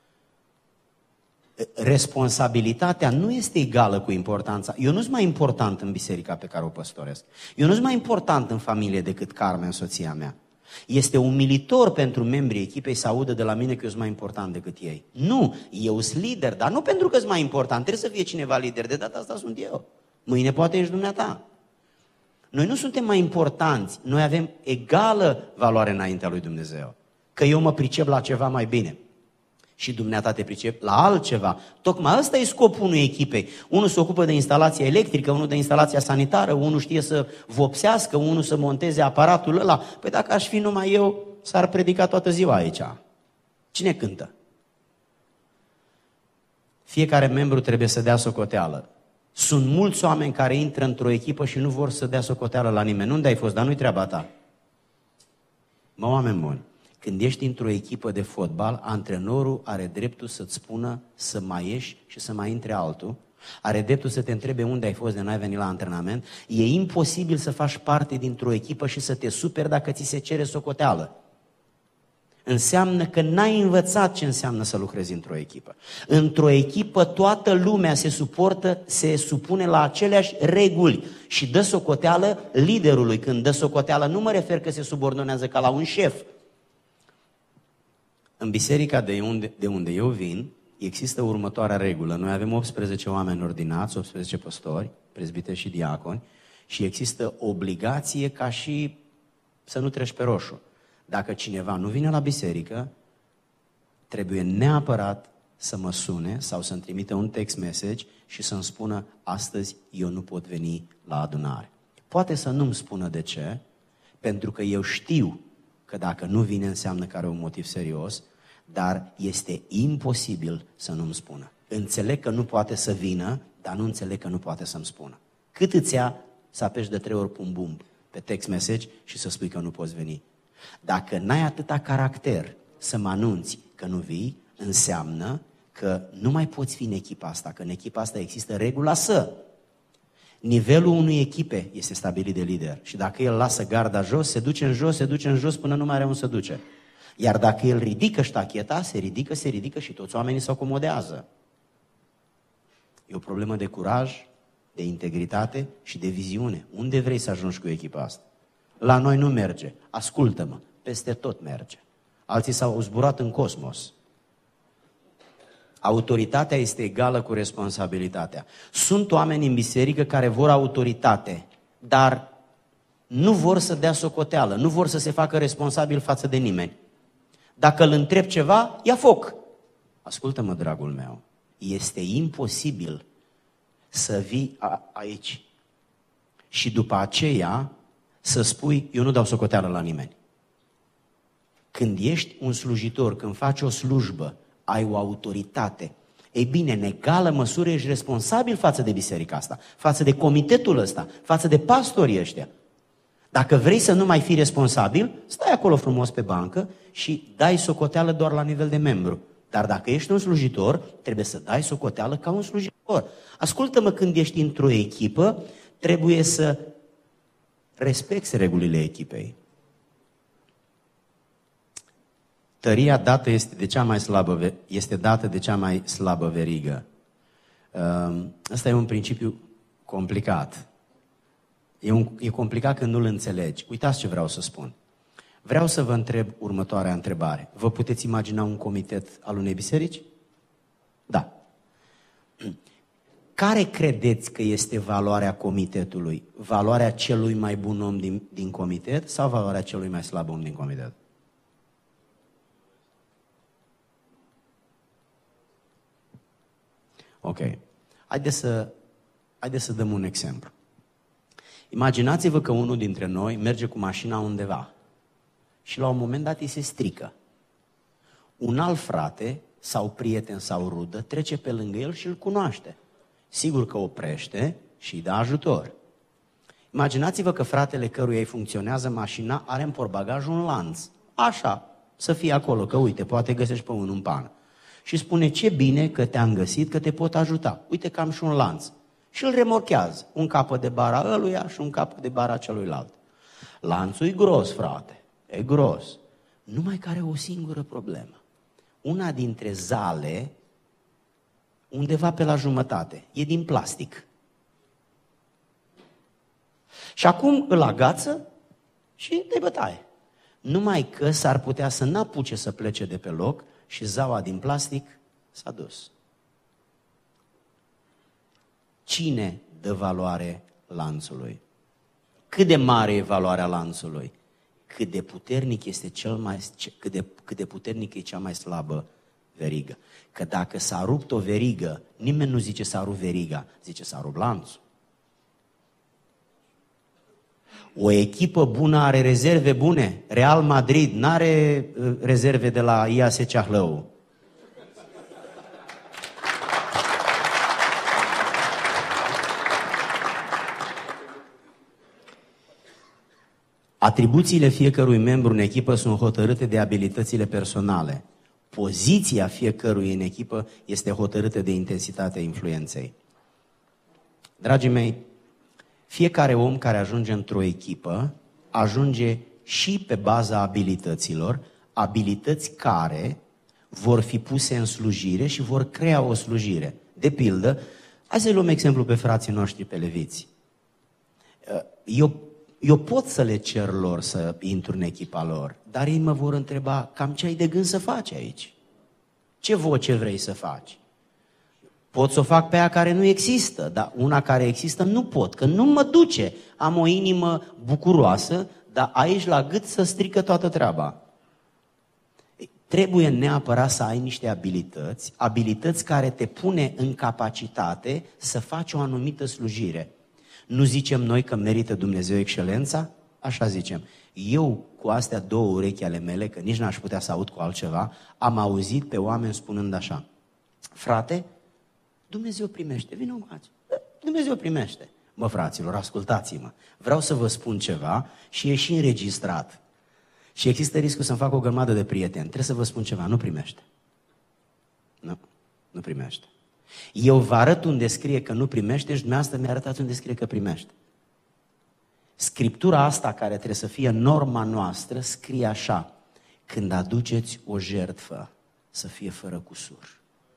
Responsabilitatea nu este egală cu importanța. Eu nu sunt mai important în biserica pe care o păstoresc. Eu nu sunt mai important în familie decât Carmen, soția mea. Este umilitor pentru membrii echipei să audă de la mine că eu sunt mai important decât ei. Nu, eu sunt lider, dar nu pentru că sunt mai important. Trebuie să fie cineva lider, de data asta sunt eu. Mâine poate ești dumneata. Noi nu suntem mai importanți, noi avem egală valoare înaintea lui Dumnezeu. Că eu mă pricep la ceva mai bine și dumneata te pricep la altceva. Tocmai ăsta e scopul unei echipei. Unul se ocupă de instalația electrică, unul de instalația sanitară, unul știe să vopsească, unul să monteze aparatul ăla. Păi dacă aș fi numai eu, s-ar predica toată ziua aici. Cine cântă? Fiecare membru trebuie să dea socoteală. Sunt mulți oameni care intră într-o echipă și nu vor să dea socoteală la nimeni. Unde ai fost? Dar nu-i treaba ta. Mă, oameni buni, când ești într-o echipă de fotbal, antrenorul are dreptul să-ți spună să mai ieși și să mai intre altul. Are dreptul să te întrebe unde ai fost de n-ai venit la antrenament. E imposibil să faci parte dintr-o echipă și să te superi dacă ți se cere socoteală. Înseamnă că n-ai învățat ce înseamnă să lucrezi într-o echipă. Într-o echipă toată lumea se supune la aceleași reguli și dă socoteală liderului. Când dă socoteală nu mă refer că se subordonează ca la un șef. În biserica de unde eu vin, există următoarea regulă. Noi avem 18 oameni ordinați, 18 păstori, prezbiteri și diaconi și există obligație ca și să nu treci pe roșu. Dacă cineva nu vine la biserică, trebuie neapărat să mă sune sau să-mi trimită un text message și să-mi spună astăzi eu nu pot veni la adunare. Poate să nu-mi spună de ce, pentru că eu știu că dacă nu vine înseamnă că are un motiv serios, dar este imposibil să nu-mi spună. Înțeleg că nu poate să vină, dar nu înțeleg că nu poate să-mi spună. Cât îți ia să apeși de 3 ori pe un bumb pe text message și să spui că nu poți veni? Dacă n-ai atâta caracter să mă anunți că nu vii, înseamnă că nu mai poți fi în echipa asta, că în echipa asta există regula să. Nivelul unei echipe este stabilit de lider și dacă el lasă garda jos, se duce în jos până nu mai are unde să duce. Iar dacă el ridică ștacheta, se ridică și toți oamenii se acomodează. E o problemă de curaj, de integritate și de viziune. Unde vrei să ajungi cu echipa asta? La noi nu merge. Ascultă-mă, peste tot merge. Alții s-au zburat în cosmos. Autoritatea este egală cu responsabilitatea. Sunt oameni în biserică care vor autoritate, dar nu vor să dea socoteală, nu vor să se facă responsabil față de nimeni. Dacă îl întreb ceva, ia foc. Ascultă-mă, dragul meu, este imposibil să vii aici și după aceea să spui, eu nu dau socoteală la nimeni. Când ești un slujitor, când faci o slujbă, ai o autoritate. Ei bine, în egală măsură ești responsabil față de biserica asta, față de comitetul ăsta, față de pastorii ăștia. Dacă vrei să nu mai fii responsabil, stai acolo frumos pe bancă și dai socoteală doar la nivel de membru. Dar dacă ești un slujitor, trebuie să dai socoteală ca un slujitor. Ascultă-mă, când ești într-o echipă, trebuie să respecti regulile echipei. Tăria dată este dată de cea mai slabă verigă. Ăsta e un principiu complicat. E complicat când nu-l înțelegi. Uitați ce vreau să spun. Vreau să vă întreb următoarea întrebare. Vă puteți imagina un comitet al unei biserici? Da. Care credeți că este valoarea comitetului? Valoarea celui mai bun om din comitet sau valoarea celui mai slab om din comitet? Ok. Haideți să dăm un exemplu. Imaginați-vă că unul dintre noi merge cu mașina undeva și la un moment dat îi se strică. Un alt frate sau prieten sau rudă trece pe lângă el și îl cunoaște. Sigur că oprește și îi dă ajutor. Imaginați-vă că fratele căruia îi funcționează mașina are în portbagaj un lanț. Așa, să fie acolo, că uite, poate găsești pe unul în pană. Și spune, ce bine că te-am găsit, că te pot ajuta. Uite că am și un lanț. Și îl remorchează. Un capăt de bara ăluia și un capăt de bara celuilalt. Lanțul e gros, frate. E gros. Numai că are o singură problemă. Una dintre zale, undeva pe la jumătate, e din plastic. Și acum îl agață și dă-i bătaie. Numai că s-ar putea să n-apuce să plece de pe loc și zaua din plastic s-a dus. Cine dă valoare lanțului? Cât de mare e valoarea lanțului? Cât de puternic este cât de puternic e cea mai slabă verigă. Că dacă s-a rupt o verigă, nimeni nu zice s-a rupt veriga, zice s-a rupt lanțul. O echipă bună are rezerve bune. Real Madrid n-are rezerve de la IAS Ceahlău. Atribuțiile fiecărui membru în echipă sunt hotărâte de abilitățile personale. Poziția fiecărui în echipă este hotărâtă de intensitatea influenței. Dragii mei, fiecare om care ajunge într-o echipă ajunge și pe baza abilităților, abilități care vor fi puse în slujire și vor crea o slujire. De pildă, hai să luăm exemplu pe frații noștri pe leviți. Eu pot să le cer lor să intru în echipa lor, dar ei mă vor întreba, cam ce ai de gând să faci aici? Ce voce vrei să faci? Pot să o fac pe aia care nu există, dar una care există nu pot, că nu mă duce. Am o inimă bucuroasă, dar aici la gât să strică toată treaba. Trebuie neapărat să ai niște abilități care te pune în capacitate să faci o anumită slujire. Nu zicem noi că merită Dumnezeu excelența? Așa zicem. Eu, cu astea două urechi ale mele, că nici n-aș putea să aud cu altceva, am auzit pe oameni spunând așa: frate, Dumnezeu primește, vină încoace. Dumnezeu primește. Mă, fraților, ascultați-mă. Vreau să vă spun ceva și e și înregistrat. Și există riscul să-mi fac o grămadă de prieteni. Trebuie să vă spun ceva, nu primește. Nu primește. Eu vă arăt unde scrie că nu primește și dumneavoastră mi-a arătat unde scrie că primește. Scriptura asta, care trebuie să fie norma noastră, scrie așa: când aduceți o jertfă, să fie fără cusur.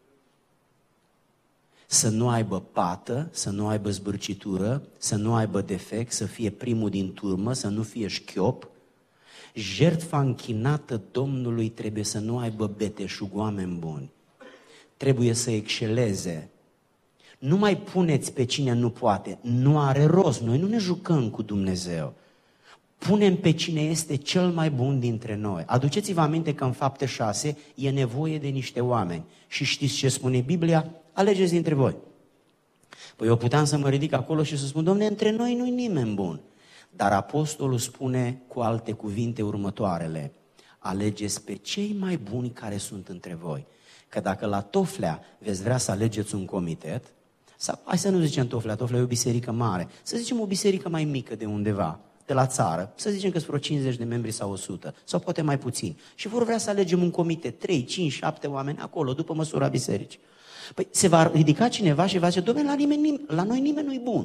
Să nu aibă pată, să nu aibă zbârcitură, să nu aibă defect, să fie primul din turmă, să nu fie șchiop. Jertfa închinată Domnului trebuie să nu aibă beteșug, oameni buni. Trebuie să exceleze. Nu mai puneți pe cine nu poate. Nu are rost. Noi nu ne jucăm cu Dumnezeu. Punem pe cine este cel mai bun dintre noi. Aduceți-vă aminte că în Fapte 6 e nevoie de niște oameni. Și știți ce spune Biblia? Alegeți dintre voi. Păi eu puteam să mă ridic acolo și să spun: Dom'le, între noi nu-i nimeni bun. Dar apostolul spune cu alte cuvinte următoarele: alegeți pe cei mai buni care sunt între voi. Că dacă la Toflea veți vrea să alegeți un comitet, sau, hai să nu zicem Toflea, Toflea e o biserică mare, să zicem o biserică mai mică de undeva, de la țară, să zicem că sunt vreo 50 de membri sau 100, sau poate mai puțin, și vor vrea să alegem un comitet, 3, 5, 7 oameni acolo, după măsura bisericii. Păi se va ridica cineva și va zice: Dom'le, la noi nimeni nu-i bun.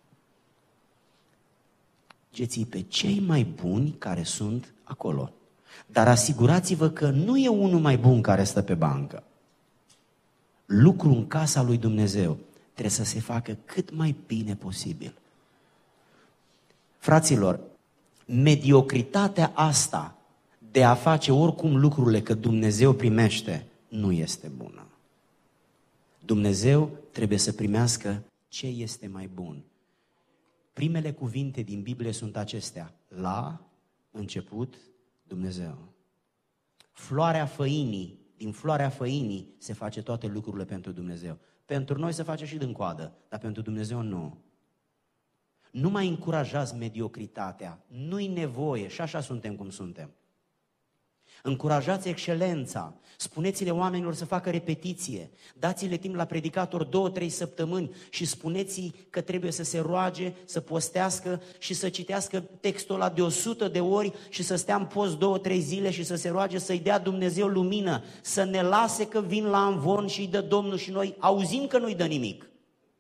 Alegeți pe cei mai buni care sunt acolo. Dar asigurați-vă că nu e unul mai bun care stă pe bancă. Lucru în casa lui Dumnezeu trebuie să se facă cât mai bine posibil. Fraților, mediocritatea asta de a face oricum lucrurile că Dumnezeu primește, nu este bună. Dumnezeu trebuie să primească ce este mai bun. Primele cuvinte din Biblie sunt acestea: la început Dumnezeu. Floarea făinii, din floarea făinii se face toate lucrurile pentru Dumnezeu. Pentru noi se face și din coadă, dar pentru Dumnezeu nu. Nu mai încurajați mediocritatea, nu-i nevoie și așa suntem cum suntem. Încurajați excelența, spuneți-le oamenilor să facă repetiție, dați-le timp la predicator 2-3 săptămâni și spuneți-i că trebuie să se roage, să postească și să citească textul ăla de 100 de ori și să stea în post 2-3 zile și să se roage să-i dea Dumnezeu lumină, să ne lase că vin la amvon și îi dă Domnul și noi auzim că nu-i dă nimic.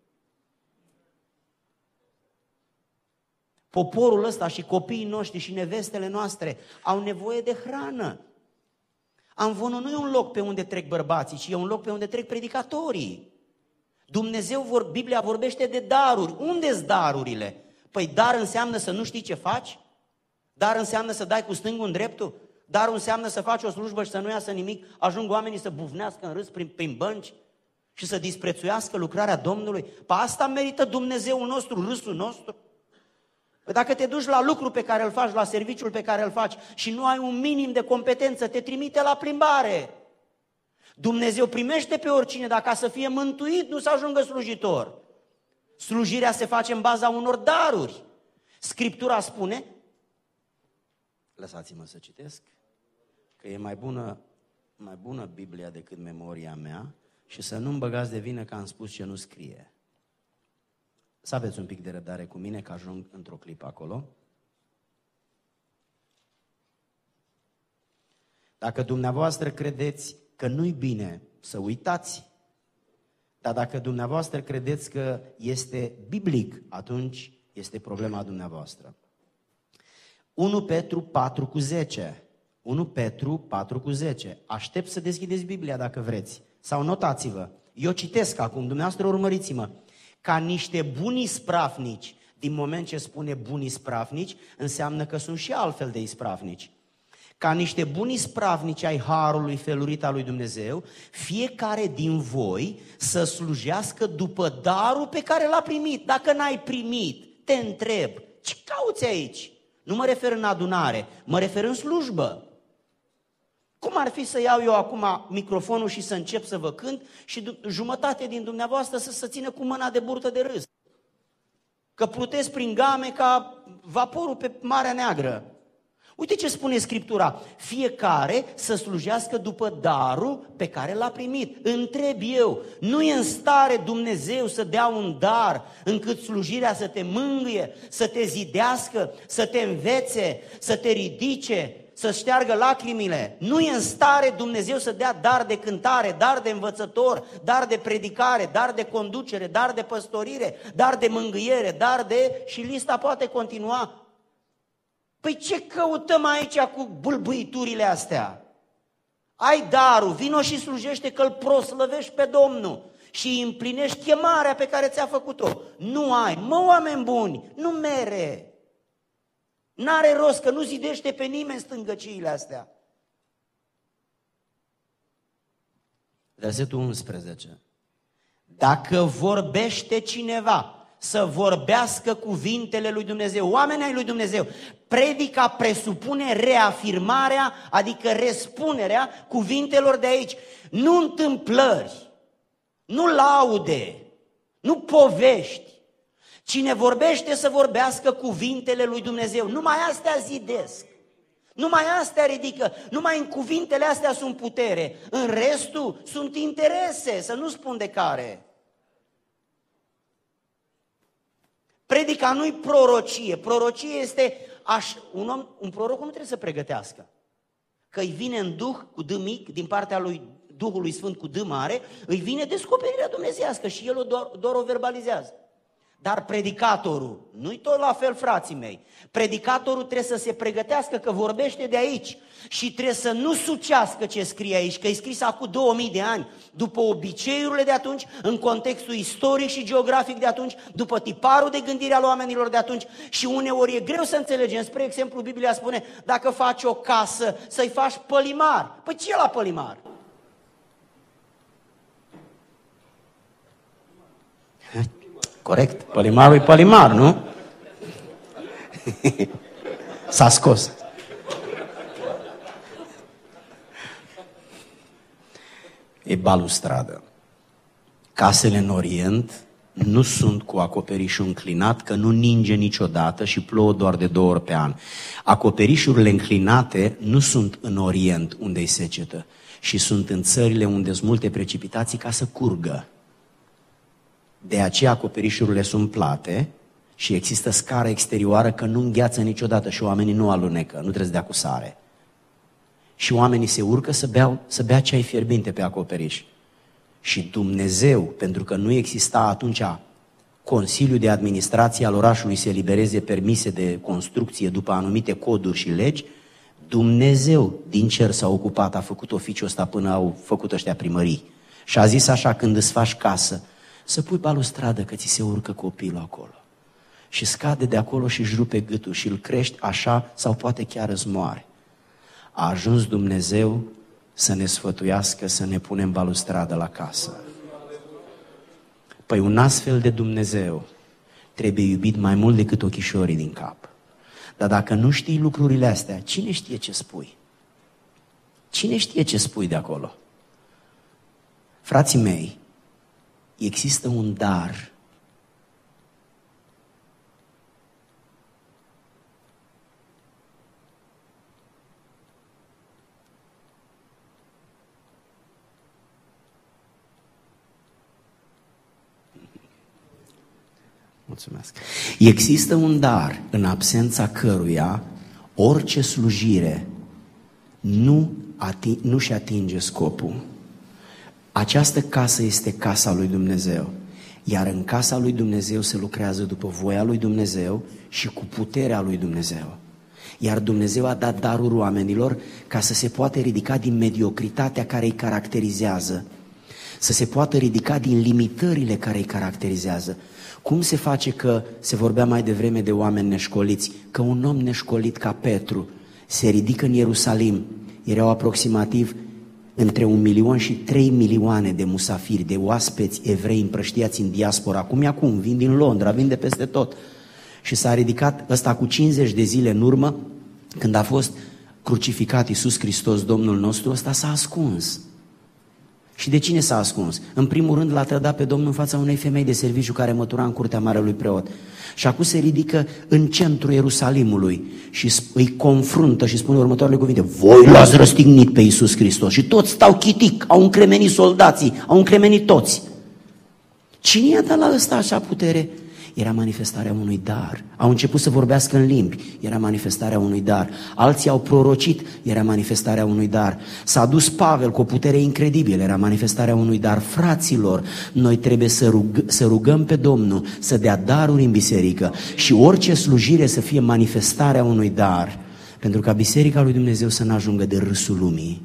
Poporul ăsta și copiii noștri și nevestele noastre au nevoie de hrană. Amvonul nu e un loc pe unde trec bărbații, ci e un loc pe unde trec predicatorii. Biblia vorbește de daruri. Unde-s darurile? Păi dar înseamnă să nu știi ce faci? Dar înseamnă să dai cu stângul în dreptul? Dar înseamnă să faci o slujbă și să nu iasă nimic? Ajung oamenii să bufnească în râs prin bănci și să disprețuiască lucrarea Domnului? Pe asta merită Dumnezeul nostru, râsul nostru? Dacă te duci la lucru pe care îl faci, la serviciul pe care îl faci și nu ai un minim de competență, te trimite la plimbare. Dumnezeu primește pe oricine, dar ca să fie mântuit, nu să ajungă slujitor. Slujirea se face în baza unor daruri. Scriptura spune, lăsați-mă să citesc, că e mai bună Biblia decât memoria mea și să nu-mi băgați de vină că am spus ce nu scrie. Să aveți un pic de răbdare cu mine, că ajung într-o clipă acolo. Dacă dumneavoastră credeți că nu-i bine să uitați, dar dacă dumneavoastră credeți că este biblic, atunci este problema dumneavoastră. 1 Petru 4:10. 1 Petru 4:10. Aștept să deschideți Biblia dacă vreți. Sau notați-vă. Eu citesc acum, dumneavoastră urmăriți-mă. Ca niște buni ispravnici, din moment ce spune buni ispravnici, înseamnă că sunt și altfel de ispravnici. Ca niște buni ispravnici ai harului felurit al lui Dumnezeu, fiecare din voi să slujească după darul pe care l-a primit. Dacă n-ai primit, te întreb, ce cauți aici? Nu mă refer în adunare, mă refer în slujbă. Cum ar fi să iau eu acum microfonul și să încep să vă cânt și jumătate din dumneavoastră să țină cu mâna de burtă de râs? Că plutesc prin game ca vaporul pe Marea Neagră. Uite ce spune Scriptura, fiecare să slujească după darul pe care l-a primit. Întreb eu, nu e în stare Dumnezeu să dea un dar încât slujirea să te mângâie, să te zidească, să te învețe, să te ridice, să șteargă lacrimile? Nu e în stare Dumnezeu să dea dar de cântare, dar de învățător, dar de predicare, dar de conducere, dar de păstorire, dar de mângâiere, dar de... și lista poate continua. Păi ce căutăm aici cu bâlbâiturile astea? Ai darul, vino și slujește că îl proslăvești pe Domnul și îi împlinești chemarea pe care ți-a făcut-o. Nu ai, mă, oameni buni, nu mere. N-are rost, că nu zidește pe nimeni stângăciile astea. Versetul 11. Dacă vorbește cineva, să vorbească cuvintele lui Dumnezeu, oamenii ai lui Dumnezeu. Predica presupune reafirmarea, adică respunerea cuvintelor de aici. Nu întâmplări, nu laude, nu povești. Cine vorbește să vorbească cuvintele lui Dumnezeu. Numai astea zidesc. Numai astea ridică. Numai în cuvintele astea sunt putere. În restul sunt interese, să nu spun de care. Predica nu-i prorocie. Prorocie este un proroc nu trebuie să pregătească. Că îi vine în duh cu D mic, din partea lui Duhului Sfânt cu D mare, îi vine descoperirea dumnezeiască și el doar o verbalizează. Dar predicatorul, nu-i tot la fel, frații mei. Predicatorul trebuie să se pregătească că vorbește de aici și trebuie să nu sucească ce scrie aici, că e scris acum 2000 de ani, după obiceiurile de atunci, în contextul istoric și geografic de atunci, după tiparul de gândire al oamenilor de atunci și uneori e greu să înțelegem. Spre exemplu, Biblia spune, dacă faci o casă, să-i faci pălimar. Păi ce e la pălimar? Corect, pălimarul e pălimar, nu? S-a scos. E balustradă. Casele în Orient nu sunt cu acoperișul înclinat, că nu ninge niciodată și plouă doar de 2 ori pe an. Acoperișurile înclinate nu sunt în Orient, unde-i secetă, și sunt în țările unde sunt multe precipitații ca să curgă. De aceea acoperișurile sunt plate și există scară exterioară că nu îngheață niciodată și oamenii nu alunecă, nu trebuie să dea cu sare. Și oamenii se urcă să bea ceai fierbinte pe acoperiș. Și Dumnezeu, pentru că nu exista atunci Consiliul de Administrație al orașului să elibereze permise de construcție după anumite coduri și legi, Dumnezeu din cer s-a ocupat, a făcut oficiul ăsta până au făcut ăștia primării. Și a zis așa, când îți faci casă, să pui balustradă că ți se urcă copilul acolo. Și scade de acolo și își rupe gâtul și îl crești așa sau poate chiar îți moare. A ajuns Dumnezeu să ne sfătuiască să ne punem balustradă la casă. Păi un astfel de Dumnezeu trebuie iubit mai mult decât ochișorii din cap. Dar dacă nu știi lucrurile astea, cine știe ce spui? Cine știe ce spui de acolo? Frații mei, există un dar. Mulțumesc. Există un dar în absența căruia orice slujire nu-și atinge scopul. Această casă este casa lui Dumnezeu, iar în casa lui Dumnezeu se lucrează după voia lui Dumnezeu și cu puterea lui Dumnezeu. Iar Dumnezeu a dat darul oamenilor ca să se poată ridica din mediocritatea care îi caracterizează, să se poată ridica din limitările care îi caracterizează. Cum se face că, se vorbea mai devreme de oameni neșcoliți, că un om neșcolit ca Petru se ridică în Ierusalim? Erau aproximativ între 1 milion și 3 milioane de musafiri, de oaspeți evrei împrăștiați în diaspora. Acum vin din Londra, vin de peste tot. Și s-a ridicat ăsta cu 50 de zile în urmă, când a fost crucificat Iisus Hristos, Domnul nostru, ăsta s-a ascuns. Și de cine s-a ascuns? În primul rând l-a trădat pe Domnul în fața unei femei de serviciu care mătura în curtea marelui preot. Și acum se ridică în centrul Ierusalimului și îi confruntă și spune următoarele cuvinte: voi l-ați răstignit pe Iisus Hristos. Și toți stau chitic, au încremenit soldații, au încremenit toți. Cine i-a dat la ăsta așa putere? Era manifestarea unui dar. Au început să vorbească în limbi, era manifestarea unui dar. Alții au prorocit, era manifestarea unui dar. S-a dus Pavel cu o putere incredibilă, era manifestarea unui dar. Fraților, noi trebuie să rugăm pe Domnul să dea daruri în biserică și orice slujire să fie manifestarea unui dar, pentru ca biserica lui Dumnezeu să nu ajungă de râsul lumii.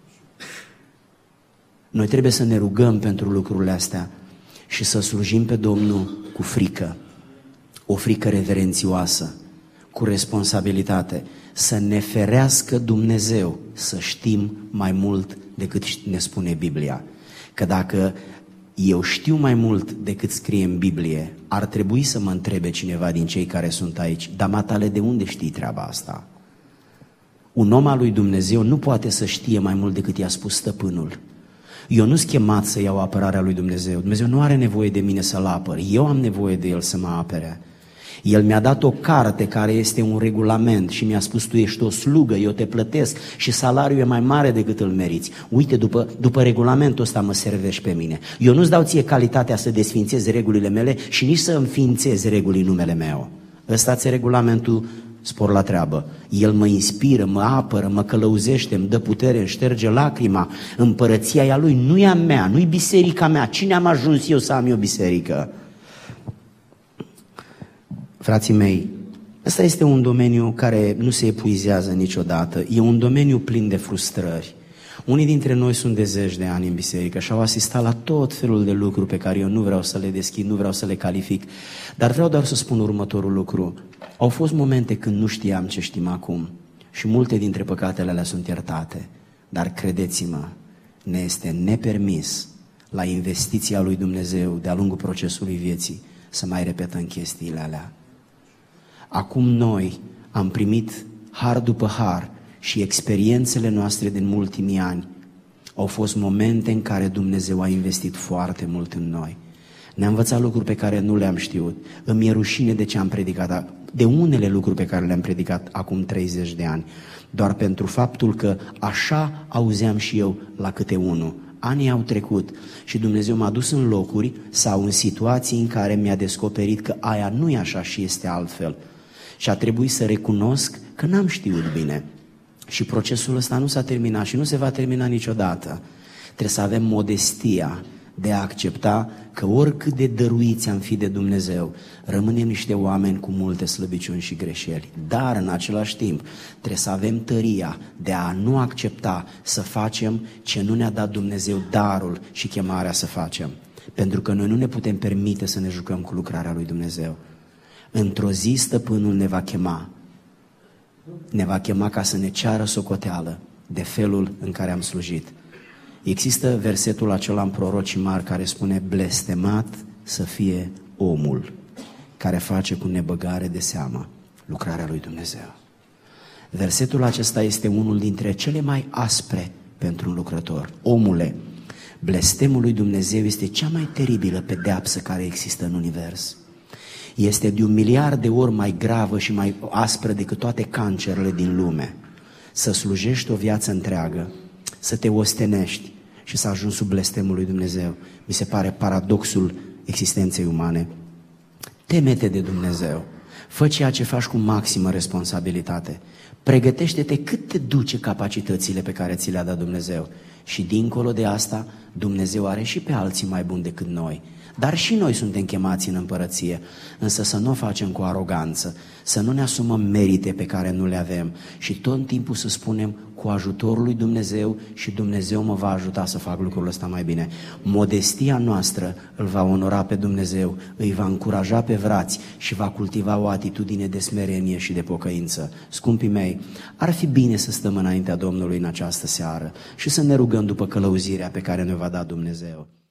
Noi trebuie să ne rugăm pentru lucrurile astea și să slujim pe Domnul cu frică, o frică reverențioasă, cu responsabilitate, să ne ferească Dumnezeu să știm mai mult decât ne spune Biblia. Că dacă eu știu mai mult decât scrie în Biblie, ar trebui să mă întrebe cineva din cei care sunt aici: dar matale, de unde știi treaba asta? Un om al lui Dumnezeu nu poate să știe mai mult decât i-a spus stăpânul. Eu nu sunt chemat să iau apărarea lui Dumnezeu. Dumnezeu nu are nevoie de mine să-L apăr. Eu am nevoie de El să mă apere. El mi-a dat o carte care este un regulament și mi-a spus: tu ești o slugă, eu te plătesc și salariul e mai mare decât îl meriți. Uite, după regulamentul ăsta mă servești pe mine. Eu nu-ți dau ție calitatea să desfințezi regulile mele și nici să înființezi regulii numele meu. Ăsta-ți regulamentul, spor la treabă. El mă inspiră, mă apără, mă călăuzește, îmi dă putere, îmi șterge lacrima. Împărăția e a Lui, nu e a mea, nu e biserica mea. Cine am ajuns eu să am eu biserică? Frații mei, ăsta este un domeniu care nu se epuizează niciodată. E un domeniu plin de frustrări. Unii dintre noi sunt de zeci de ani în biserică și au asistat la tot felul de lucruri pe care eu nu vreau să le deschid, nu vreau să le calific, dar vreau doar să spun următorul lucru. Au fost momente când nu știam ce știm acum și multe dintre păcatele alea sunt iertate, dar credeți-mă, ne este nepermis la investiția lui Dumnezeu de-a lungul procesului vieții să mai repetăm chestiile alea. Acum noi am primit har după har și experiențele noastre din ultimii ani au fost momente în care Dumnezeu a investit foarte mult în noi. Ne-a învățat lucruri pe care nu le-am știut. Îmi e rușine de ce am predicat, de unele lucruri pe care le-am predicat acum 30 de ani, doar pentru faptul că așa auzeam și eu la câte unul. Anii au trecut și Dumnezeu m-a dus în locuri sau în situații în care mi-a descoperit că aia nu e așa și este altfel. Și a trebuit să recunosc că n-am știut bine. Și procesul ăsta nu s-a terminat și nu se va termina niciodată. Trebuie să avem modestia de a accepta că oricât de dăruiți am fi de Dumnezeu, rămânem niște oameni cu multe slăbiciuni și greșeli. Dar în același timp trebuie să avem tăria de a nu accepta să facem ce nu ne-a dat Dumnezeu darul și chemarea să facem. Pentru că noi nu ne putem permite să ne jucăm cu lucrarea lui Dumnezeu. Într-o zi Stăpânul ne va chema. Ne va chema ca să ne ceară socoteală de felul în care am slujit. Există versetul acela în prorocii mari care spune: blestemat să fie omul care face cu nebăgare de seamă lucrarea lui Dumnezeu. Versetul acesta este unul dintre cele mai aspre pentru un lucrător. Omule, blestemul lui Dumnezeu este cea mai teribilă pedeapsă care există în univers. Este de 1 miliard de ori mai gravă și mai aspră decât toate cancerele din lume. Să slujești o viață întreagă, să te ostenești și să ajungi sub blestemul lui Dumnezeu. Mi se pare paradoxul existenței umane. Teme-te de Dumnezeu. Fă ceea ce faci cu maximă responsabilitate. Pregătește-te cât te duce capacitățile pe care ți le-a dat Dumnezeu. Și dincolo de asta, Dumnezeu are și pe alții mai buni decât noi. Dar și noi suntem chemați în împărăție, însă să nu o facem cu aroganță, să nu ne asumăm merite pe care nu le avem și tot timpul să spunem: cu ajutorul lui Dumnezeu și Dumnezeu mă va ajuta să fac lucrul ăsta mai bine. Modestia noastră îl va onora pe Dumnezeu, îi va încuraja pe vrați și va cultiva o atitudine de smerenie și de pocăință. Scumpii mei, ar fi bine să stăm înaintea Domnului în această seară și să ne rugăm după călăuzirea pe care ne va da Dumnezeu.